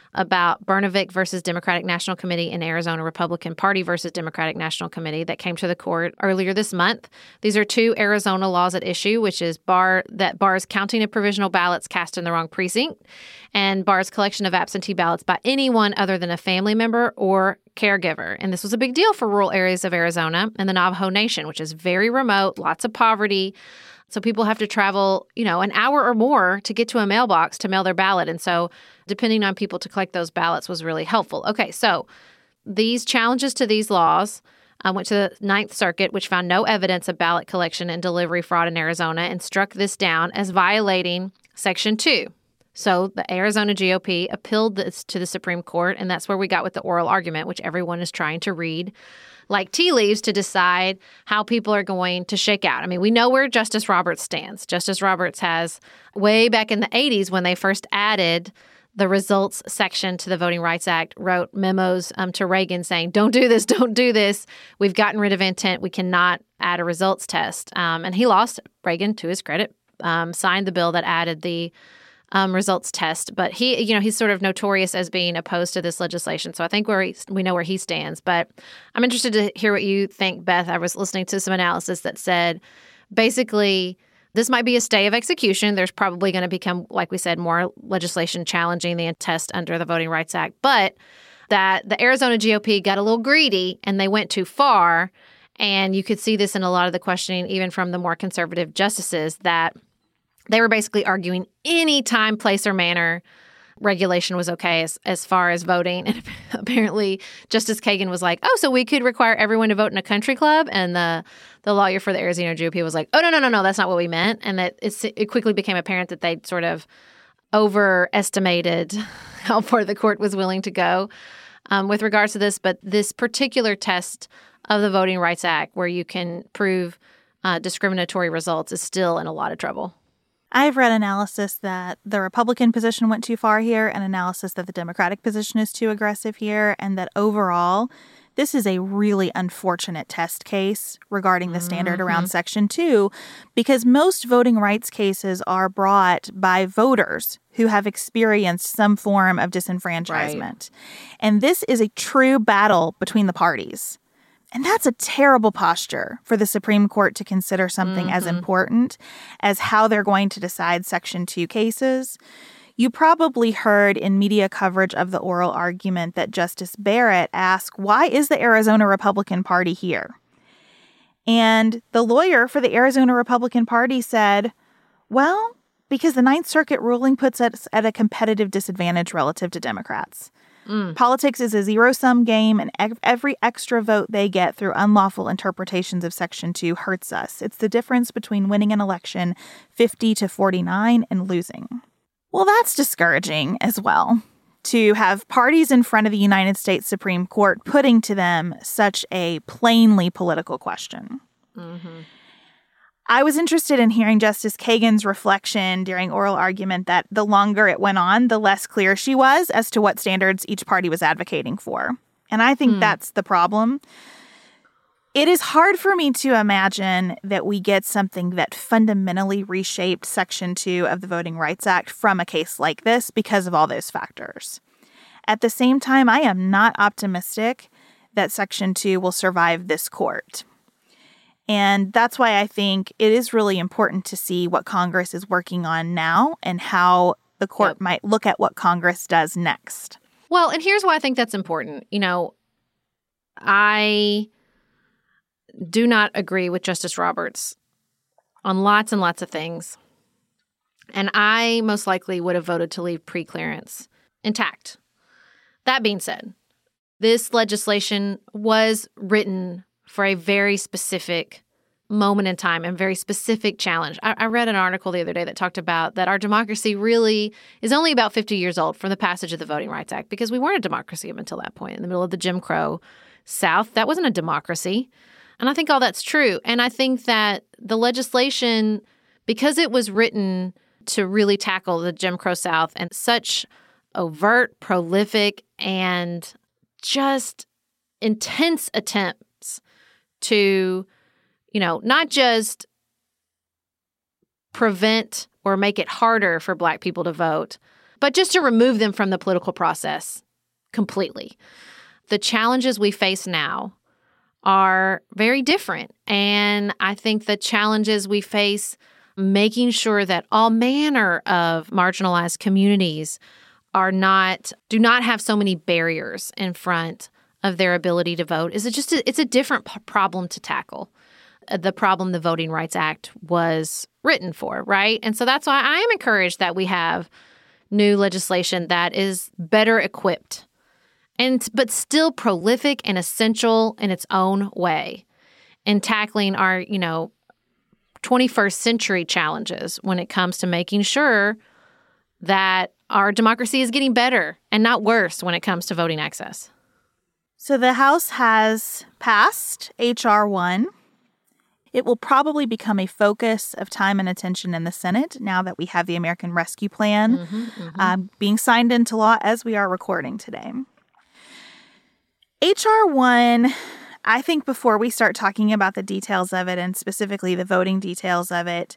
about Brnovich versus Democratic National Committee and Arizona Republican Party versus Democratic National Committee that came to the court earlier this month. These are two Arizona laws at issue, which is bar that bars counting of provisional ballots cast in the wrong precinct and bars collection of absentee ballots by anyone other than a family member or caregiver. And this was a big deal for rural areas of Arizona and the Navajo Nation, which is very remote, lots of poverty. So people have to travel, you know, an hour or more to get to a mailbox to mail their ballot. And so depending on people to collect those ballots was really helpful. Okay, so these challenges to these laws uh, went to the Ninth Circuit, which found no evidence of ballot collection and delivery fraud in Arizona and struck this down as violating Section two. So the Arizona G O P appealed this to the Supreme Court, and that's where we got with the oral argument, which everyone is trying to read like tea leaves to decide how people are going to shake out. I mean, we know where Justice Roberts stands. Justice Roberts has, way back in the eighties when they first added the results section to the Voting Rights Act, wrote memos um, to Reagan saying, don't do this, don't do this. We've gotten rid of intent. We cannot add a results test. Um, and he lost. Reagan, to his credit, um, signed the bill that added the Um, results test, but he, you know, he's sort of notorious as being opposed to this legislation. So I think where he, we know where he stands. But I'm interested to hear what you think, Beth. I was listening to some analysis that said, basically, this might be a stay of execution. There's probably going to become, like we said, more legislation challenging the test under the Voting Rights Act, but that the Arizona G O P got a little greedy and they went too far. And you could see this in a lot of the questioning, even from the more conservative justices, that they were basically arguing any time, place, or manner regulation was okay as, as far as voting. And apparently Justice Kagan was like, oh, so we could require everyone to vote in a country club? And the the lawyer for the Arizona G O P was like, oh, no, no, no, no, that's not what we meant. And that it's, it quickly became apparent that they'd sort of overestimated how far the court was willing to go um, with regards to this. But this particular test of the Voting Rights Act, where you can prove uh, discriminatory results, is still in a lot of trouble. I've read analysis that the Republican position went too far here and analysis that the Democratic position is too aggressive here, and that overall, this is a really unfortunate test case regarding the standard mm-hmm. around Section two, because most voting rights cases are brought by voters who have experienced some form of disenfranchisement. Right. And this is a true battle between the parties. And that's a terrible posture for the Supreme Court to consider something mm-hmm. as important as how they're going to decide Section two cases. You probably heard in media coverage of the oral argument that Justice Barrett asked, why is the Arizona Republican Party here? And the lawyer for the Arizona Republican Party said, well, because the Ninth Circuit ruling puts us at a competitive disadvantage relative to Democrats. Mm. Politics is a zero-sum game, and every extra vote they get through unlawful interpretations of Section two hurts us. It's the difference between winning an election fifty to forty-nine and losing. Well, that's discouraging as well, to have parties in front of the United States Supreme Court putting to them such a plainly political question. Mm-hmm. I was interested in hearing Justice Kagan's reflection during oral argument that the longer it went on, the less clear she was as to what standards each party was advocating for. And I think hmm. that's the problem. It is hard for me to imagine that we get something that fundamentally reshaped Section two of the Voting Rights Act from a case like this because of all those factors. At the same time, I am not optimistic that Section two will survive this court. And that's why I think it is really important to see what Congress is working on now and how the court yep. might look at what Congress does next. Well, and here's why I think that's important. You know, I do not agree with Justice Roberts on lots and lots of things. And I most likely would have voted to leave preclearance intact. That being said, this legislation was written for a very specific moment in time and very specific challenge. I, I read an article the other day that talked about that our democracy really is only about fifty years old from the passage of the Voting Rights Act, because we weren't a democracy up until that point. In the middle of the Jim Crow South, that wasn't a democracy. And I think all that's true. And I think that the legislation, because it was written to really tackle the Jim Crow South and such overt, prolific, and just intense attempts to, you know, not just prevent or make it harder for Black people to vote, but just to remove them from the political process completely. The challenges we face now are very different. And I think the challenges we face making sure that all manner of marginalized communities are not, do not have so many barriers in front of their ability to vote is it just, a, it's a different p- problem to tackle. The problem the Voting Rights Act was written for, right? And so that's why I am encouraged that we have new legislation that is better equipped and but still prolific and essential in its own way in tackling our, you know, twenty-first century challenges when it comes to making sure that our democracy is getting better and not worse when it comes to voting access. So the House has passed H R one. It will probably become a focus of time and attention in the Senate now that we have the American Rescue Plan mm-hmm, mm-hmm. Um, being signed into law as we are recording today. H R one, I think before we start talking about the details of it and specifically the voting details of it,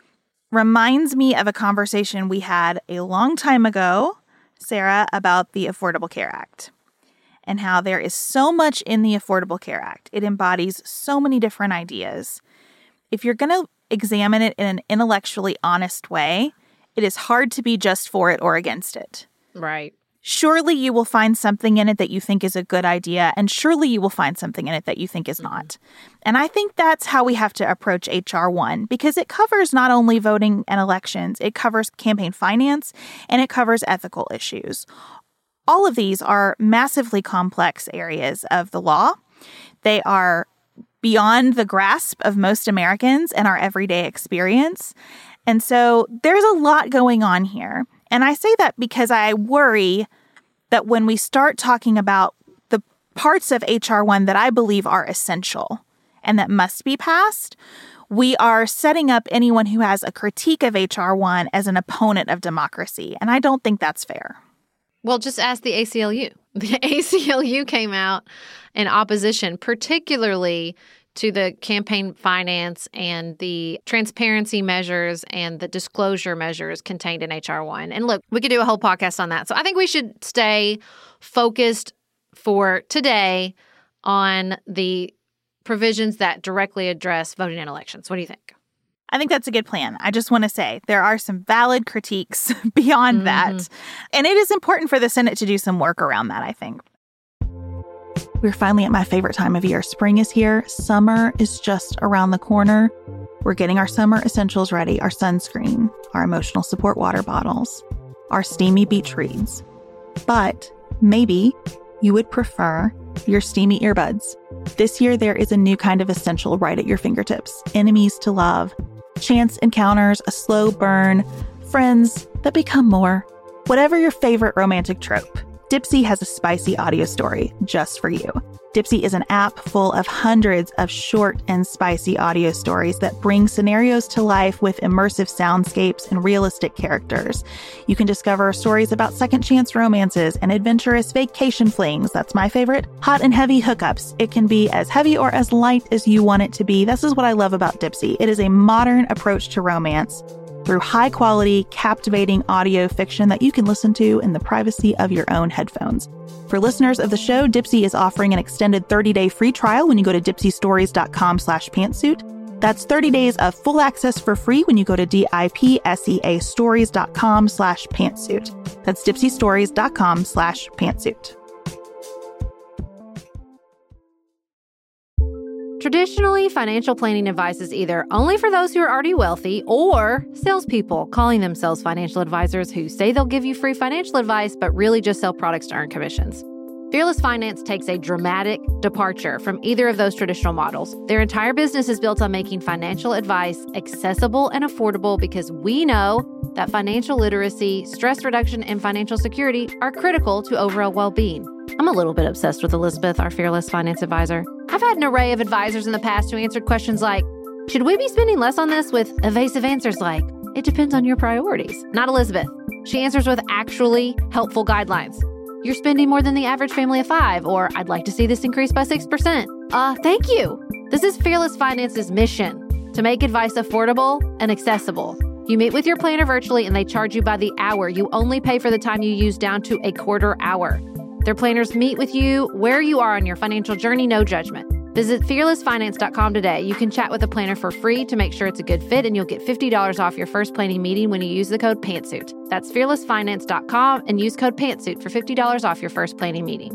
reminds me of a conversation we had a long time ago, Sarah, about the Affordable Care Act and how there is so much in the Affordable Care Act. It embodies so many different ideas. If you're going to examine it in an intellectually honest way, it is hard to be just for it or against it. Right. Surely you will find something in it that you think is a good idea, and surely you will find something in it that you think is mm-hmm. not. And I think that's how we have to approach H R one, because it covers not only voting and elections, it covers campaign finance, and it covers ethical issues. All of these are massively complex areas of the law. They are beyond the grasp of most Americans and our everyday experience. And so there's a lot going on here. And I say that because I worry that when we start talking about the parts of H R one that I believe are essential and that must be passed, we are setting up anyone who has a critique of H R one as an opponent of democracy. And I don't think that's fair. Well, just ask the A C L U. The A C L U came out in opposition, particularly to the campaign finance and the transparency measures and the disclosure measures contained in H R one. And look, we could do a whole podcast on that. So I think we should stay focused for today on the provisions that directly address voting in elections. What do you think? I think that's a good plan. I just want to say there are some valid critiques beyond mm-hmm. that. And it is important for the Senate to do some work around that, I think. We're finally at my favorite time of year. Spring is here. Summer is just around the corner. We're getting our summer essentials ready, our sunscreen, our emotional support water bottles, our steamy beach reads. But maybe you would prefer your steamy earbuds. This year, there is a new kind of essential right at your fingertips. Enemies to love, chance encounters, a slow burn, friends that become more. Whatever your favorite romantic trope, Dipsea has a spicy audio story just for you. Dipsea is an app full of hundreds of short and spicy audio stories that bring scenarios to life with immersive soundscapes and realistic characters. You can discover stories about second chance romances and adventurous vacation flings. That's my favorite. Hot and heavy hookups. It can be as heavy or as light as you want it to be. This is what I love about Dipsea. It is a modern approach to romance through high-quality, captivating audio fiction that you can listen to in the privacy of your own headphones. For listeners of the show, Dipsea is offering an extended thirty-day free trial when you go to dipseastories.com slash pantsuit. That's thirty days of full access for free when you go to dipsea stories.com slash pantsuit. That's dipseastories.com slash pantsuit. Traditionally, financial planning advice is either only for those who are already wealthy or salespeople calling themselves financial advisors who say they'll give you free financial advice but really just sell products to earn commissions. Fearless Finance takes a dramatic departure from either of those traditional models. Their entire business is built on making financial advice accessible and affordable because we know that financial literacy, stress reduction, and financial security are critical to overall well-being. I'm a little bit obsessed with Elizabeth, our Fearless Finance advisor. I've had an array of advisors in the past who answered questions like, should we be spending less on this, with evasive answers like, it depends on your priorities. Not Elizabeth. She answers with actually helpful guidelines. You're spending more than the average family of five, or I'd like to see this increase by six percent. Uh, thank you. This is Fearless Finance's mission, to make advice affordable and accessible. You meet with your planner virtually and they charge you by the hour. You only pay for the time you use down to a quarter hour. Their planners meet with you where you are on your financial journey, no judgment. Visit fearless finance dot com today. You can chat with a planner for free to make sure it's a good fit, and you'll get fifty dollars off your first planning meeting when you use the code PANTSUIT. That's fearless finance dot com and use code PANTSUIT for fifty dollars off your first planning meeting.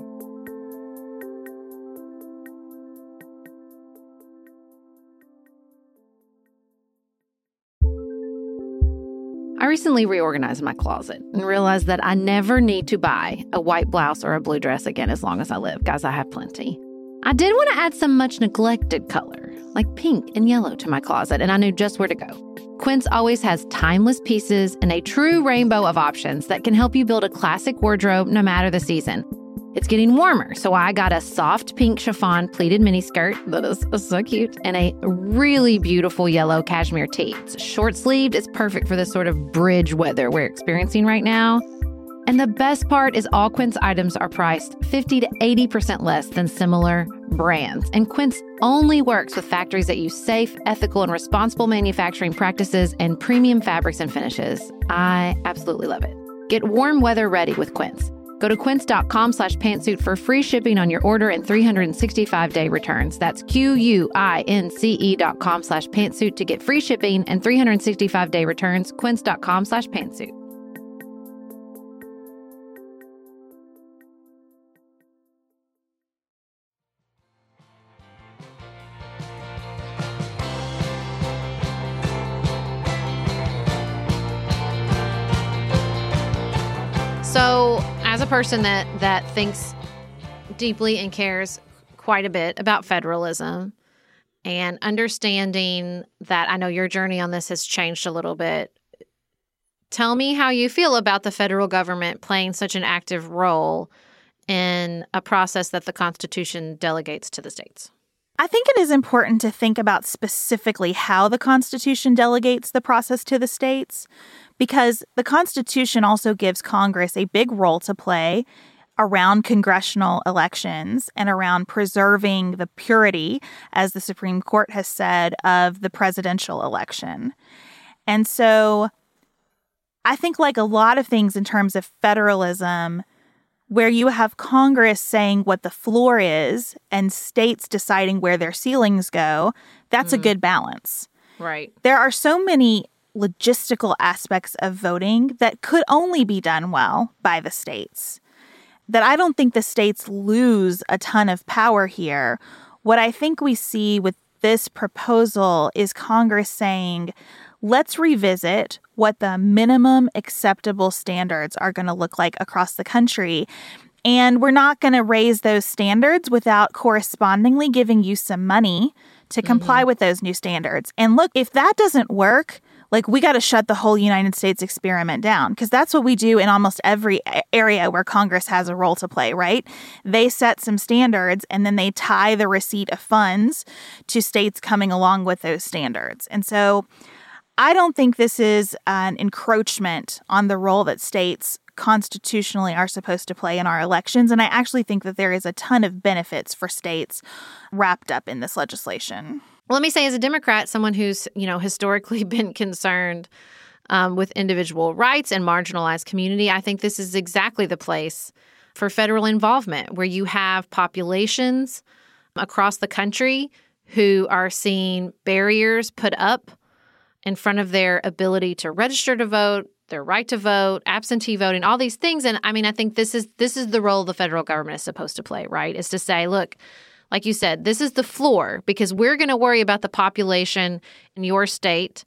I recently reorganized my closet and realized that I never need to buy a white blouse or a blue dress again as long as I live. Guys, I have plenty. I did want to add some much neglected color, like pink and yellow, to my closet, and I knew just where to go. Quince always has timeless pieces and a true rainbow of options that can help you build a classic wardrobe no matter the season. It's getting warmer, so I got a soft pink chiffon pleated miniskirt that is so cute, and a really beautiful yellow cashmere tee. It's short-sleeved. It's perfect for this sort of bridge weather we're experiencing right now. And the best part is all Quince items are priced fifty to eighty percent less than similar brands. And Quince only works with factories that use safe, ethical, and responsible manufacturing practices and premium fabrics and finishes. I absolutely love it. Get warm weather ready with Quince. Go to quince.com slash pantsuit for free shipping on your order and three hundred sixty-five day returns. That's Q-U-I-N-C-E dot com slash pantsuit to get free shipping and three hundred sixty-five day returns. Quince.com slash pantsuit. So as a person that, that thinks deeply and cares quite a bit about federalism and understanding that I know your journey on this has changed a little bit, tell me how you feel about the federal government playing such an active role in a process that the Constitution delegates to the states. I think it is important to think about specifically how the Constitution delegates the process to the states, because the Constitution also gives Congress a big role to play around congressional elections and around preserving the purity, as the Supreme Court has said, of the presidential election. And so I think, like a lot of things in terms of federalism, where you have Congress saying what the floor is and states deciding where their ceilings go, that's mm. a good balance. Right. There are so many logistical aspects of voting that could only be done well by the states, that I don't think the states lose a ton of power here. What I think we see with this proposal is Congress saying, let's revisit what the minimum acceptable standards are going to look like across the country. And we're not going to raise those standards without correspondingly giving you some money to comply mm-hmm. with those new standards. And look, if that doesn't work, like, we got to shut the whole United States experiment down, because that's what we do in almost every area where Congress has a role to play, right? They set some standards and then they tie the receipt of funds to states coming along with those standards. And so I don't think this is an encroachment on the role that states constitutionally are supposed to play in our elections. And I actually think that there is a ton of benefits for states wrapped up in this legislation. Well, let me say, as a Democrat, someone who's, you know, historically been concerned um, with individual rights and marginalized community, I think this is exactly the place for federal involvement, where you have populations across the country who are seeing barriers put up in front of their ability to register to vote, their right to vote, absentee voting, all these things. And I mean, I think this is this is the role the federal government is supposed to play, right? Is to say, look, like you said, this is the floor, because we're going to worry about the population in your state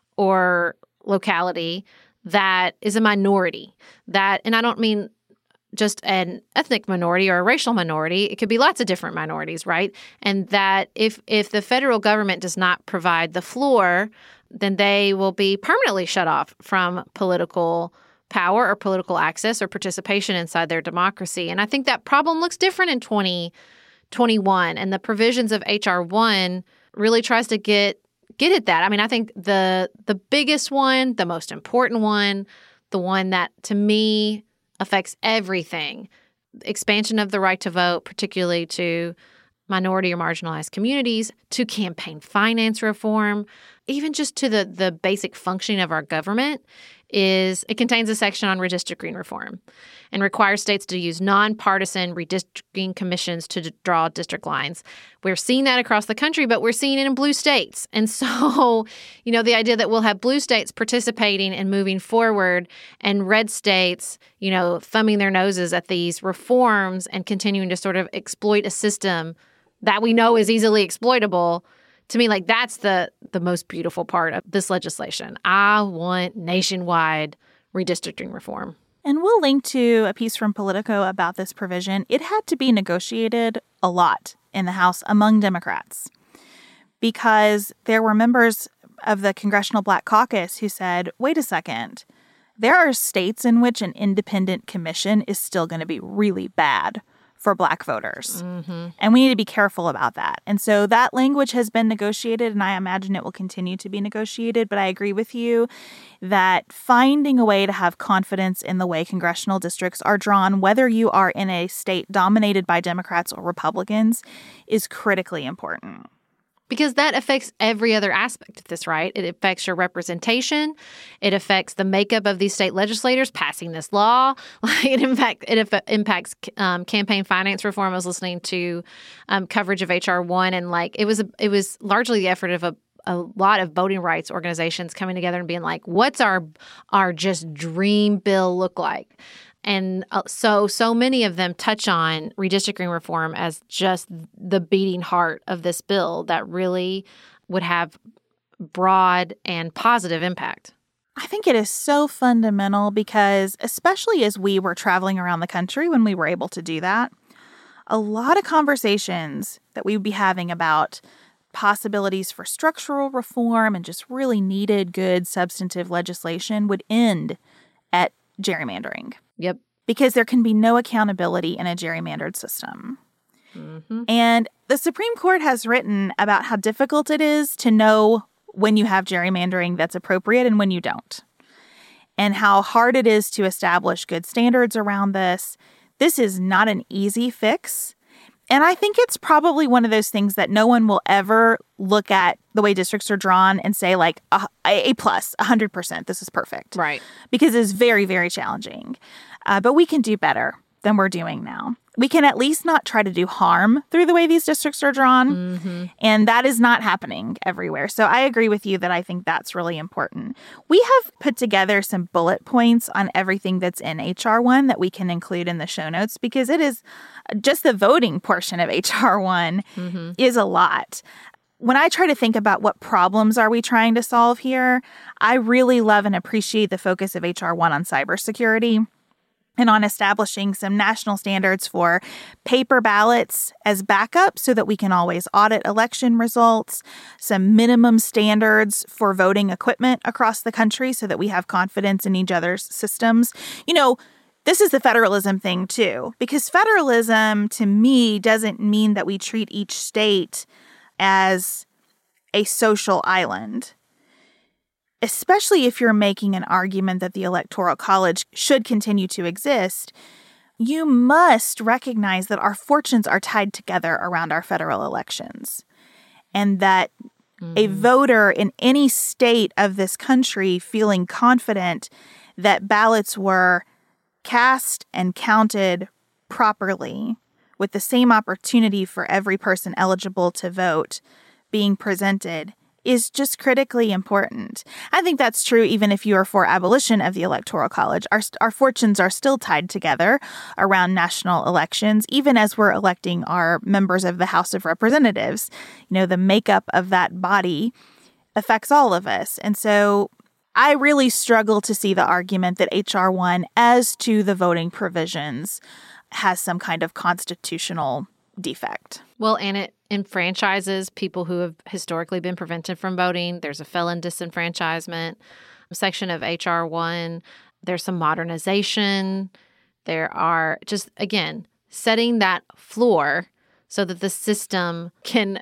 or locality that is a minority. That, and I don't mean just an ethnic minority or a racial minority. It could be lots of different minorities, right? And that if if the federal government does not provide the floor, then they will be permanently shut off from political power or political access or participation inside their democracy. And I think that problem looks different in twenty twenty-one, and the provisions of H R one really tries to get get at that. I mean, I think the the biggest one, the most important one, the one that to me affects everything, expansion of the right to vote, particularly to minority or marginalized communities, to campaign finance reform, even just to the the basic functioning of our government, is it contains a section on redistricting reform and requires states to use nonpartisan redistricting commissions to d- draw district lines. We're seeing that across the country, but we're seeing it in blue states. And so, you know, the idea that we'll have blue states participating and moving forward and red states, you know, thumbing their noses at these reforms and continuing to sort of exploit a system that we know is easily exploitable. To me, like, that's the the most beautiful part of this legislation. I want nationwide redistricting reform. And we'll link to a piece from Politico about this provision. It had to be negotiated a lot in the House among Democrats because there were members of the Congressional Black Caucus who said, wait a second, there are states in which an independent commission is still going to be really bad for Black voters. Mm-hmm. And we need to be careful about that. And so that language has been negotiated, and I imagine it will continue to be negotiated. But I agree with you that finding a way to have confidence in the way congressional districts are drawn, whether you are in a state dominated by Democrats or Republicans, is critically important. Because that affects every other aspect of this, right? It affects your representation. It affects the makeup of these state legislators passing this law. It, in fact, it impacts um, campaign finance reform. I was listening to um, coverage of H R one, and like it was a, it was largely the effort of a a lot of voting rights organizations coming together and being like, what's our our just dream bill look like? And uh, so, so many of them touch on redistricting reform as just the beating heart of this bill that really would have broad and positive impact. I think it is so fundamental because, especially as we were traveling around the country when we were able to do that, a lot of conversations that we would be having about possibilities for structural reform and just really needed good substantive legislation would end at gerrymandering. Yep. Because there can be no accountability in a gerrymandered system. Mm-hmm. And the Supreme Court has written about how difficult it is to know when you have gerrymandering that's appropriate and when you don't. And how hard it is to establish good standards around this. This is not an easy fix. And I think it's probably one of those things that no one will ever look at the way districts are drawn and say, like, a, a plus, one hundred percent, this is perfect. Right. Because it's very, very challenging. Uh, but we can do better than we're doing now. We can at least not try to do harm through the way these districts are drawn. Mm-hmm. And that is not happening everywhere. So I agree with you that I think that's really important. We have put together some bullet points on everything that's in H R one that we can include in the show notes because it is just the voting portion of H R one mm-hmm. is a lot. When I try to think about what problems are we trying to solve here, I really love and appreciate the focus of H R one on cybersecurity and on establishing some national standards for paper ballots as backup so that we can always audit election results, some minimum standards for voting equipment across the country so that we have confidence in each other's systems. You know, this is the federalism thing, too, because federalism, to me, doesn't mean that we treat each state as a social island. Especially if you're making an argument that the Electoral College should continue to exist, you must recognize that our fortunes are tied together around our federal elections. And that mm-hmm. a voter in any state of this country feeling confident that ballots were cast and counted properly with the same opportunity for every person eligible to vote being presented is just critically important. I think that's true even if you are for abolition of the Electoral College. Our, our fortunes are still tied together around national elections, even as we're electing our members of the House of Representatives. You know, the makeup of that body affects all of us. And so I really struggle to see the argument that H R one, as to the voting provisions, has some kind of constitutional defect. Well, and it enfranchises people who have historically been prevented from voting. There's a felon disenfranchisement section of H R one. There's some modernization. There are just, again, setting that floor so that the system can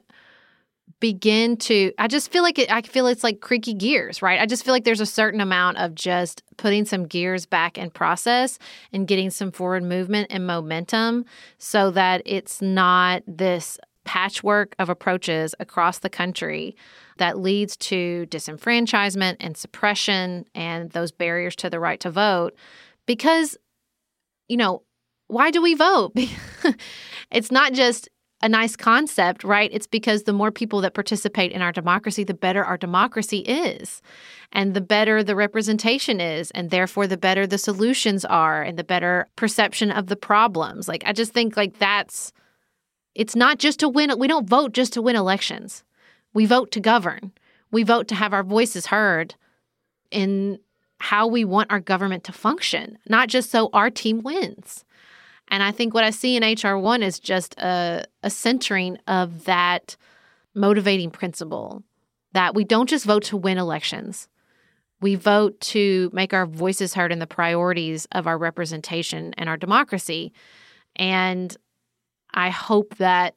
begin to, I just feel like it, I feel it's like creaky gears, right? I just feel like there's a certain amount of just putting some gears back in process and getting some forward movement and momentum so that it's not this patchwork of approaches across the country that leads to disenfranchisement and suppression and those barriers to the right to vote. Because, you know, why do we vote? It's not just a nice concept, right? It's because the more people that participate in our democracy, the better our democracy is, and the better the representation is, and therefore the better the solutions are, and the better perception of the problems. Like, I just think like that's, it's not just to win. We don't vote just to win elections. We vote to govern. We vote to have our voices heard in how we want our government to function, not just so our team wins. And I think what I see in H R one is just a, a centering of that motivating principle, that we don't just vote to win elections. We vote to make our voices heard in the priorities of our representation and our democracy. And I hope that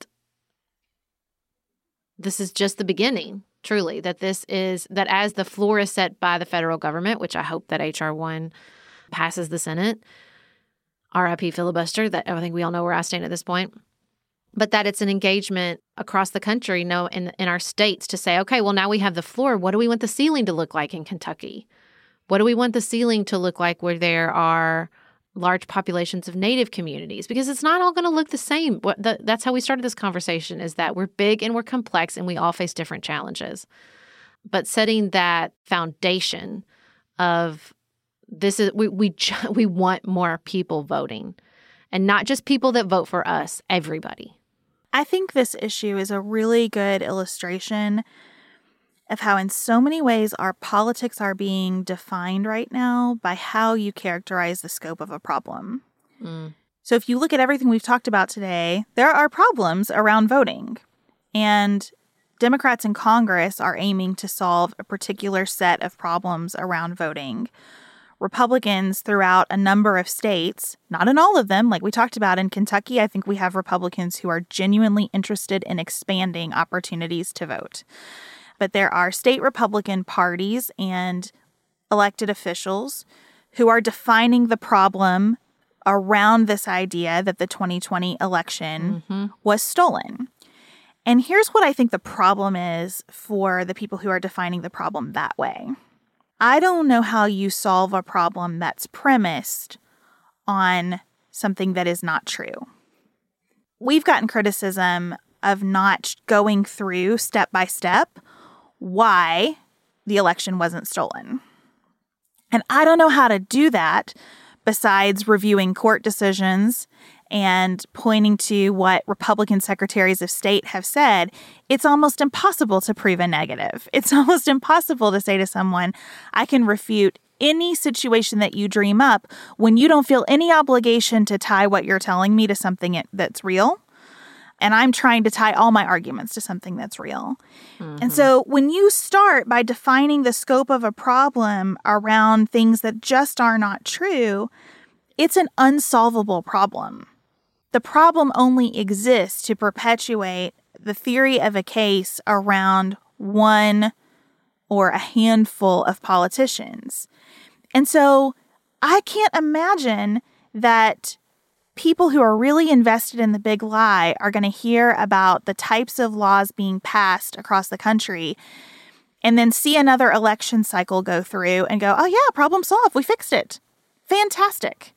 this is just the beginning, truly, that this is, that as the floor is set by the federal government, which I hope that H R one passes the Senate, R I P filibuster, that I think we all know where I stand at this point, but that it's an engagement across the country, no, in, in our states to say, okay, well, now we have the floor. What do we want the ceiling to look like in Kentucky? What do we want the ceiling to look like where there are large populations of Native communities? Because it's not all going to look the same. What the, that's how we started this conversation, is that we're big and we're complex and we all face different challenges. But setting that foundation of This is we we we want more people voting, and not just people that vote for us, everybody. I think this issue is a really good illustration of how in so many ways our politics are being defined right now by how you characterize the scope of a problem. Mm. So if you look at everything we've talked about today, there are problems around voting, and Democrats in Congress are aiming to solve a particular set of problems around voting. Republicans throughout a number of states, not in all of them, like we talked about in Kentucky, I think we have Republicans who are genuinely interested in expanding opportunities to vote. But there are state Republican parties and elected officials who are defining the problem around this idea that the twenty twenty election mm-hmm. was stolen. And here's what I think the problem is for the people who are defining the problem that way. I don't know how you solve a problem that's premised on something that is not true. We've gotten criticism of not going through step by step why the election wasn't stolen. And I don't know how to do that besides reviewing court decisions and pointing to what Republican secretaries of state have said. It's almost impossible to prove a negative. It's almost impossible to say to someone, I can refute any situation that you dream up when you don't feel any obligation to tie what you're telling me to something that's real. And I'm trying to tie all my arguments to something that's real. Mm-hmm. And so when you start by defining the scope of a problem around things that just are not true, it's an unsolvable problem. The problem only exists to perpetuate the theory of a case around one or a handful of politicians. And so I can't imagine that people who are really invested in the big lie are going to hear about the types of laws being passed across the country and then see another election cycle go through and go, oh yeah, problem solved. We fixed it. Fantastic.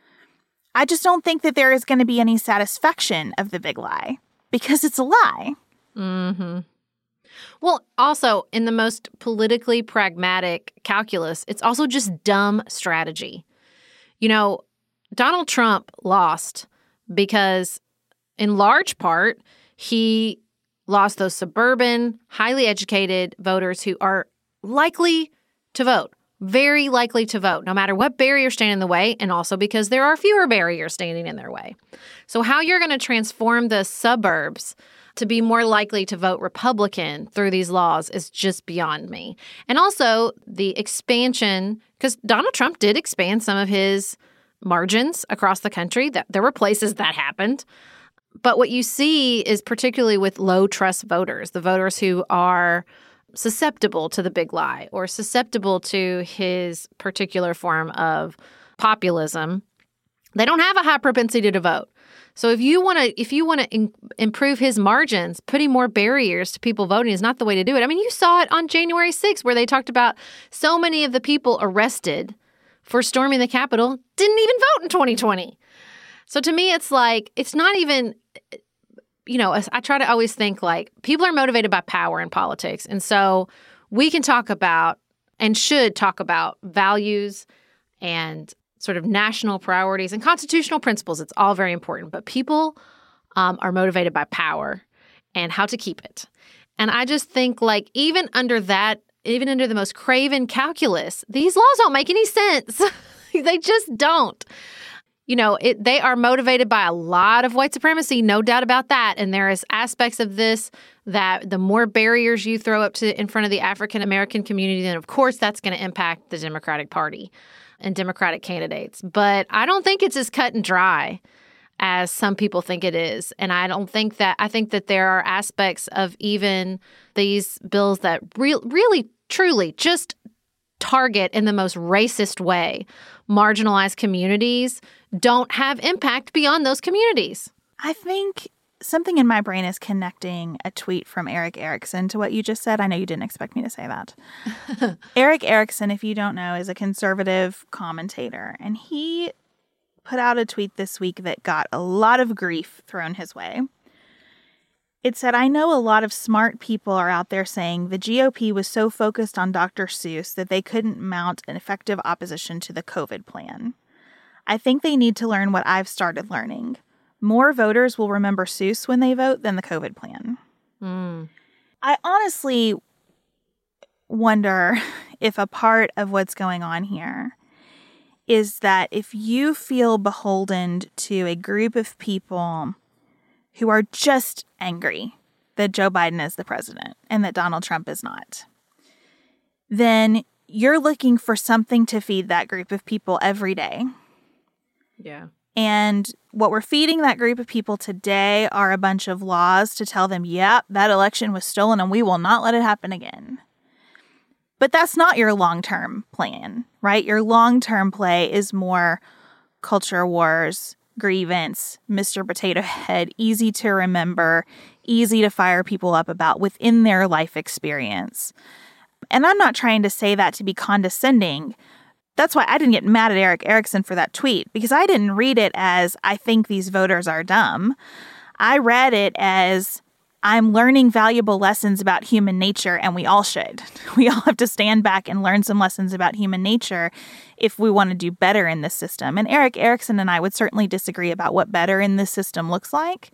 I just don't think that there is going to be any satisfaction of the big lie because it's a lie. Mm-hmm. Well, also, in the most politically pragmatic calculus, it's also just dumb strategy. You know, Donald Trump lost because, in large part, he lost those suburban, highly educated voters who are likely to vote. Very likely to vote, no matter what barriers stand in the way, and also because there are fewer barriers standing in their way. So how you're going to transform the suburbs to be more likely to vote Republican through these laws is just beyond me. And also the expansion, because Donald Trump did expand some of his margins across the country. That there were places that happened. But what you see is particularly with low trust voters, the voters who are susceptible to the big lie or susceptible to his particular form of populism, They don't have a high propensity to vote. So if you want to if you want to in, improve his margins, putting more barriers to people voting is not the way to do it. I mean, you saw it on January sixth where they talked about so many of the people arrested for storming the Capitol didn't even vote in twenty twenty. So to me, it's like, it's not even, you know, I try to always think like people are motivated by power in politics. And so we can talk about and should talk about values and sort of national priorities and constitutional principles. It's all very important. But people um, are motivated by power and how to keep it. And I just think like even under that, even under the most craven calculus, these laws don't make any sense. They just don't. You know, it, they are motivated by a lot of white supremacy, no doubt about that. And there is aspects of this that the more barriers you throw up to in front of the African American community, then of course that's going to impact the Democratic Party and Democratic candidates. But I don't think it's as cut and dry as some people think it is. And I don't think that, I think that there are aspects of even these bills that re- really, truly just target in the most racist way marginalized communities don't have impact beyond those communities. I think something in my brain is connecting a tweet from Eric Erickson to what you just said. I know you didn't expect me to say that. Eric Erickson, if you don't know, is a conservative commentator, and he put out a tweet this week that got a lot of grief thrown his way. It said, "I know a lot of smart people are out there saying the G O P was so focused on Doctor Seuss that they couldn't mount an effective opposition to the COVID plan. I think they need to learn what I've started learning. More voters will remember Seuss when they vote than the COVID plan." Mm. I honestly wonder if a part of what's going on here is that if you feel beholden to a group of people who are just angry that Joe Biden is the president and that Donald Trump is not, then you're looking for something to feed that group of people every day. Yeah. And what we're feeding that group of people today are a bunch of laws to tell them, yep, that election was stolen and we will not let it happen again. But that's not your long-term plan, right? Your long-term play is more culture wars, grievance, Mister Potato Head, easy to remember, easy to fire people up about within their life experience. And I'm not trying to say that to be condescending. That's why I didn't get mad at Eric Erickson for that tweet, because I didn't read it as, I think these voters are dumb. I read it as, I'm learning valuable lessons about human nature, and we all should. We all have to stand back and learn some lessons about human nature if we want to do better in this system. And Eric Erickson and I would certainly disagree about what better in this system looks like.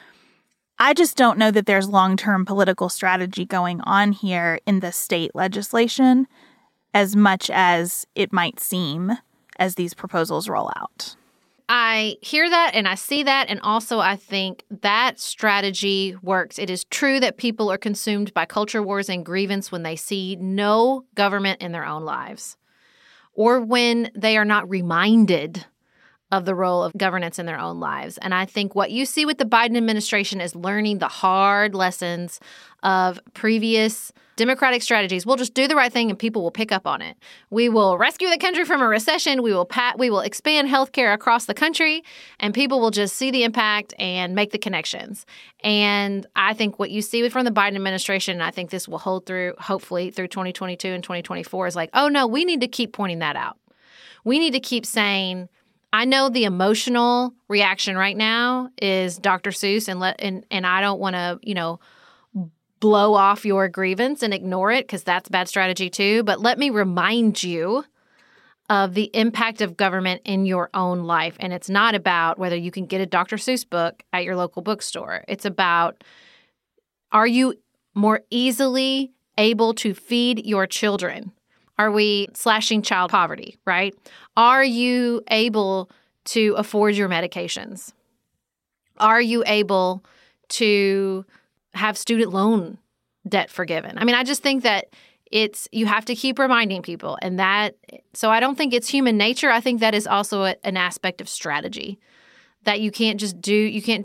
I just don't know that there's long-term political strategy going on here in the state legislation as much as it might seem as these proposals roll out. I hear that and I see that, and also I think that strategy works. It is true that people are consumed by culture wars and grievance when they see no government in their own lives, or when they are not reminded of the role of governance in their own lives. And I think what you see with the Biden administration is learning the hard lessons of previous Democratic strategies. We'll just do the right thing and people will pick up on it. We will rescue the country from a recession. We will pat, we will expand healthcare across the country, and people will just see the impact and make the connections. And I think what you see from the Biden administration, and I think this will hold through, hopefully, through twenty twenty-two and twenty twenty-four, is like, oh, no, we need to keep pointing that out. We need to keep saying, I know the emotional reaction right now is Doctor Seuss, and let and, and I don't want to, you know, blow off your grievance and ignore it, because that's bad strategy too. But let me remind you of the impact of government in your own life. And it's not about whether you can get a Doctor Seuss book at your local bookstore. It's about, are you more easily able to feed your children? Are we slashing child poverty, right? Are you able to afford your medications? Are you able to have student loan debt forgiven? I mean, I just think that it's, you have to keep reminding people, and that, so I don't think it's human nature. I think that is also a, an aspect of strategy, that you can't just do, you can't just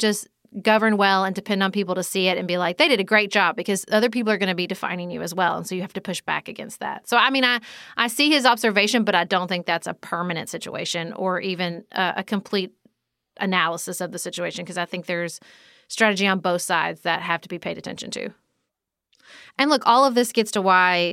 govern well and depend on people to see it and be like, they did a great job, because other people are going to be defining you as well. And so you have to push back against that. So, I mean, I, I see his observation, but I don't think that's a permanent situation or even a, a complete analysis of the situation, because I think there's strategy on both sides that have to be paid attention to. And look, all of this gets to why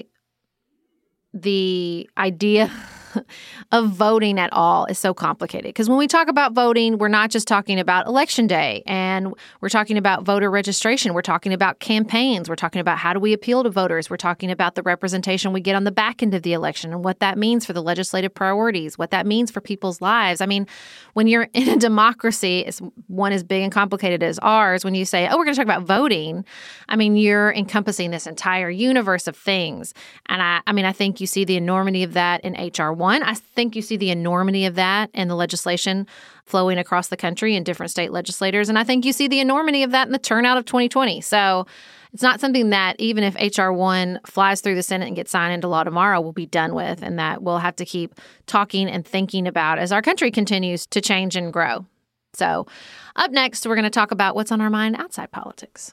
the idea of voting at all is so complicated. Because when we talk about voting, we're not just talking about election day, and we're talking about voter registration. We're talking about campaigns. We're talking about how do we appeal to voters. We're talking about the representation we get on the back end of the election and what that means for the legislative priorities, what that means for people's lives. I mean, when you're in a democracy, it's one as big and complicated as ours, when you say, oh, we're going to talk about voting, I mean, you're encompassing this entire universe of things. And I, I mean, I think you see the enormity of that in H R one. I think you see the enormity of that in the legislation flowing across the country in different state legislators. And I think you see the enormity of that in the turnout of twenty twenty. So it's not something that even if H R one flies through the Senate and gets signed into law tomorrow, we'll be done with, and that we'll have to keep talking and thinking about as our country continues to change and grow. So up next, we're going to talk about what's on our mind outside politics.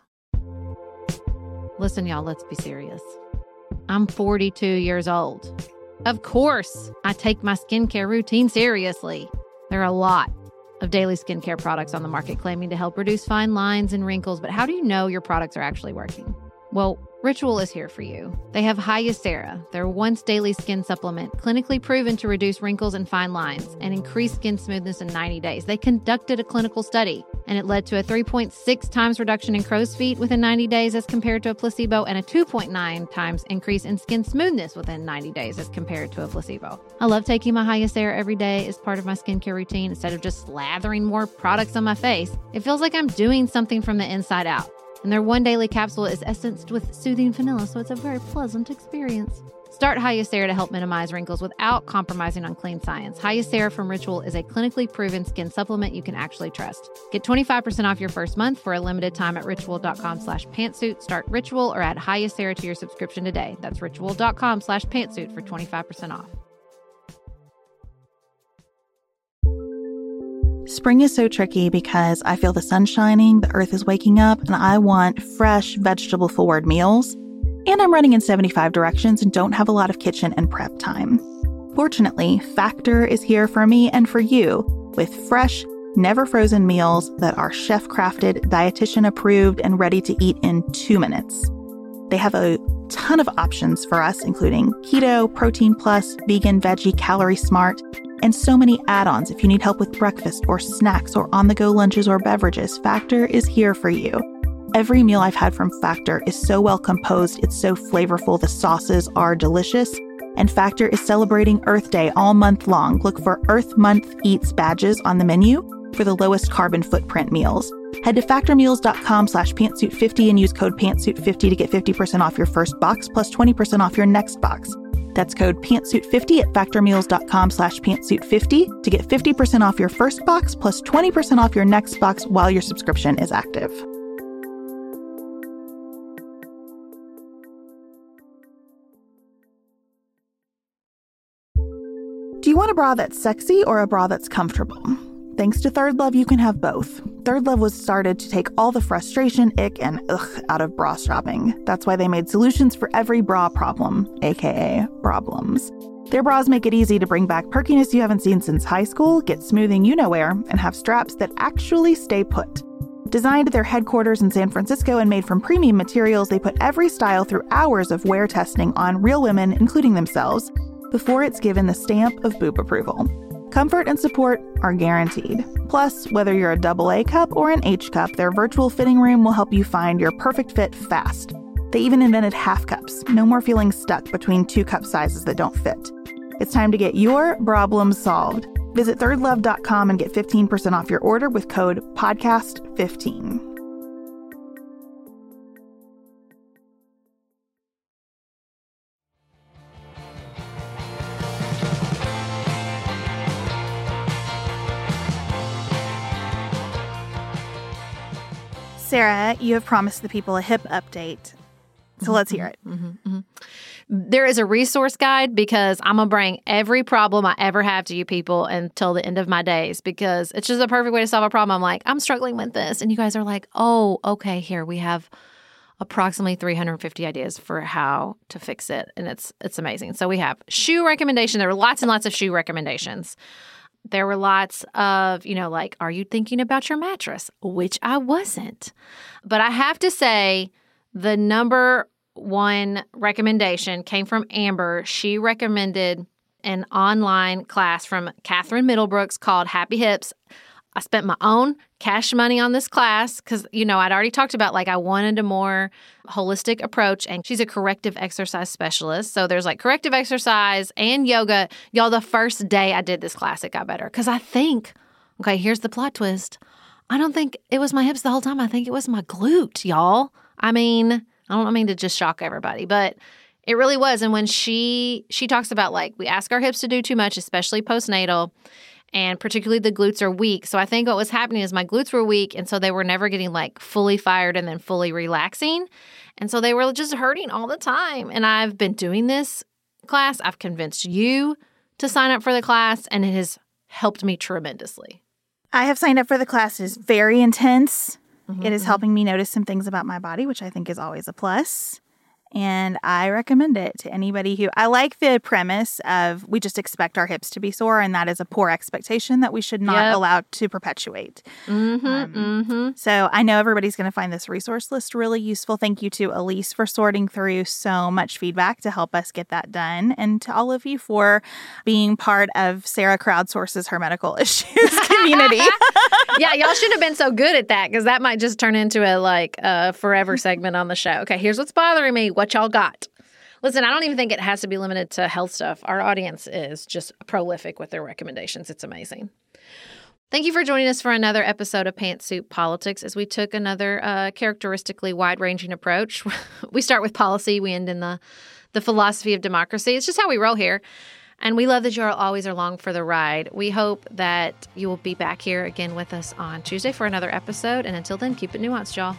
Listen, y'all, let's be serious. I'm forty-two years old. Of course, I take my skincare routine seriously. There are a lot of daily skincare products on the market claiming to help reduce fine lines and wrinkles, but how do you know your products are actually working? Well, Ritual is here for you. They have Hyacera, their once daily skin supplement, clinically proven to reduce wrinkles and fine lines and increase skin smoothness in ninety days. They conducted a clinical study, and it led to a three point six times reduction in crow's feet within ninety days as compared to a placebo, and a two point nine times increase in skin smoothness within ninety days as compared to a placebo. I love taking my Hyacera every day as part of my skincare routine instead of just slathering more products on my face. It feels like I'm doing something from the inside out. And their one daily capsule is essenced with soothing vanilla, so it's a very pleasant experience. Start Hyacera to help minimize wrinkles without compromising on clean science. Hyacera from Ritual is a clinically proven skin supplement you can actually trust. Get twenty-five percent off your first month for a limited time at ritual.com slash pantsuit. Start Ritual or add Hyacera to your subscription today. That's ritual.com slash pantsuit for twenty-five percent off. Spring is so tricky because I feel the sun shining, the earth is waking up, and I want fresh, vegetable-forward meals. And I'm running in seventy-five directions and don't have a lot of kitchen and prep time. Fortunately, Factor is here for me and for you with fresh, never-frozen meals that are chef-crafted, dietitian-approved, and ready to eat in two minutes. They have a ton of options for us, including keto, protein plus, vegan, veggie, calorie smart, and so many add-ons if you need help with breakfast or snacks or on-the-go lunches or beverages. Factor is here for you. Every meal I've had from Factor is so well composed, it's so flavorful, the sauces are delicious, and Factor is celebrating Earth Day all month long. Look for Earth Month Eats badges on the menu for the lowest carbon footprint meals. Head to factormeals.com slash pantsuit50 and use code pantsuit fifty to get fifty percent off your first box plus twenty percent off your next box. That's code pantsuit fifty at factormeals.com slash pantsuit50 to get fifty percent off your first box plus twenty percent off your next box while your subscription is active. Do you want a bra that's sexy or a bra that's comfortable? Thanks to Third Love, you can have both. Third Love was started to take all the frustration, ick, and ugh out of bra shopping. That's why they made solutions for every bra problem, aka problems. Their bras make it easy to bring back perkiness you haven't seen since high school, get smoothing you-know-where, and have straps that actually stay put. Designed at their headquarters in San Francisco and made from premium materials, they put every style through hours of wear testing on real women, including themselves, before it's given the stamp of boob approval. Comfort and support are guaranteed. Plus, whether you're a double A cup or an H cup, their virtual fitting room will help you find your perfect fit fast. They even invented half cups. No more feeling stuck between two cup sizes that don't fit. It's time to get your problems solved. Visit third love dot com and get fifteen percent off your order with code podcast fifteen. Sarah, you have promised the people a hip update, so let's hear it. Mm-hmm, mm-hmm. There is a resource guide because I'm going to bring every problem I ever have to you people until the end of my days because it's just a perfect way to solve a problem. I'm like, I'm struggling with this. And you guys are like, oh, okay, here we have approximately three hundred fifty ideas for how to fix it. And it's it's amazing. So we have shoe recommendation. There were lots and lots of shoe recommendations. There were lots of, you know, like, are you thinking about your mattress? Which I wasn't. But I have to say the number one recommendation came from Amber. She recommended an online class from Catherine Middlebrooks called Happy Hips. I spent my own cash money on this class because, you know, I'd already talked about, like, I wanted a more holistic approach, and she's a corrective exercise specialist. So there's, like, corrective exercise and yoga. Y'all, the first day I did this class, it got better because I think, okay, here's the plot twist. I don't think it was my hips the whole time. I think it was my glute, y'all. I mean, I don't mean to just shock everybody, but it really was. And when she she talks about, like, we ask our hips to do too much, especially postnatal, and particularly the glutes are weak. So I think what was happening is my glutes were weak, and so they were never getting, like, fully fired and then fully relaxing. And so they were just hurting all the time. And I've been doing this class. I've convinced you to sign up for the class, and it has helped me tremendously. I have signed up for the class. It is very intense. Mm-hmm, it is mm-hmm. helping me notice some things about my body, which I think is always a plus. And I recommend it to anybody who, I like the premise of we just expect our hips to be sore, and that is a poor expectation that we should not Yep. allow to perpetuate. Mm-hmm, Um, mm-hmm. So I know everybody's going to find this resource list really useful. Thank you to Elise for sorting through so much feedback to help us get that done. And to all of you for being part of Sarah Crowdsource's Her Medical Issues community. Yeah, y'all shouldn't have been so good at that because that might just turn into a, like, a forever segment on the show. Okay, here's what's bothering me. What y'all got? Listen, I don't even think it has to be limited to health stuff. Our audience is just prolific with their recommendations. It's amazing. Thank you for joining us for another episode of Pantsuit Politics as we took another uh, characteristically wide-ranging approach. We start with policy. We end in the, the philosophy of democracy. It's just how we roll here. And we love that you all always are along for the ride. We hope that you will be back here again with us on Tuesday for another episode. And until then, keep it nuanced, y'all.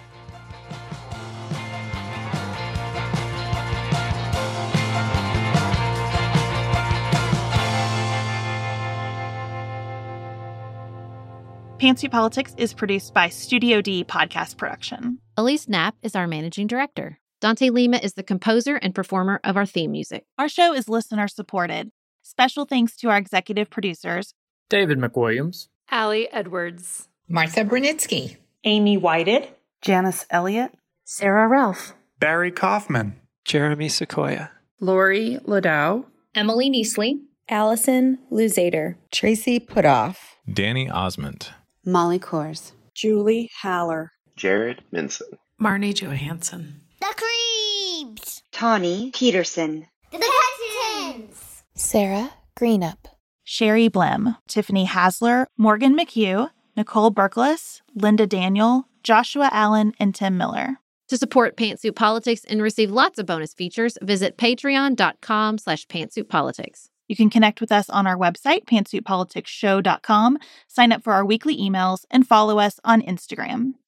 Pantsuit Politics is produced by Studio D Podcast Production. Elise Knapp is our managing director. Dante Lima is the composer and performer of our theme music. Our show is listener supported. Special thanks to our executive producers, David McWilliams, Allie Edwards, Martha Brunitsky, Amy Whited, Janice Elliott, Sarah Ralph, Barry Kaufman, Jeremy Sequoia, Lori Ladow, Emily Neasley, Allison Luzader, Tracy Putoff, Danny Osmond, Molly Kors, Julie Haller, Jared Minson, Marnie Johansson, The Creeps, Tawny Peterson, The Cousins, Sarah Greenup, Sherry Blim, Tiffany Hasler, Morgan McHugh, Nicole Berkles, Linda Daniel, Joshua Allen, and Tim Miller. To support Pantsuit Politics and receive lots of bonus features, visit patreon.com slash pantsuitpolitics. You can connect with us on our website, pantsuit politics show dot com, sign up for our weekly emails, and follow us on Instagram.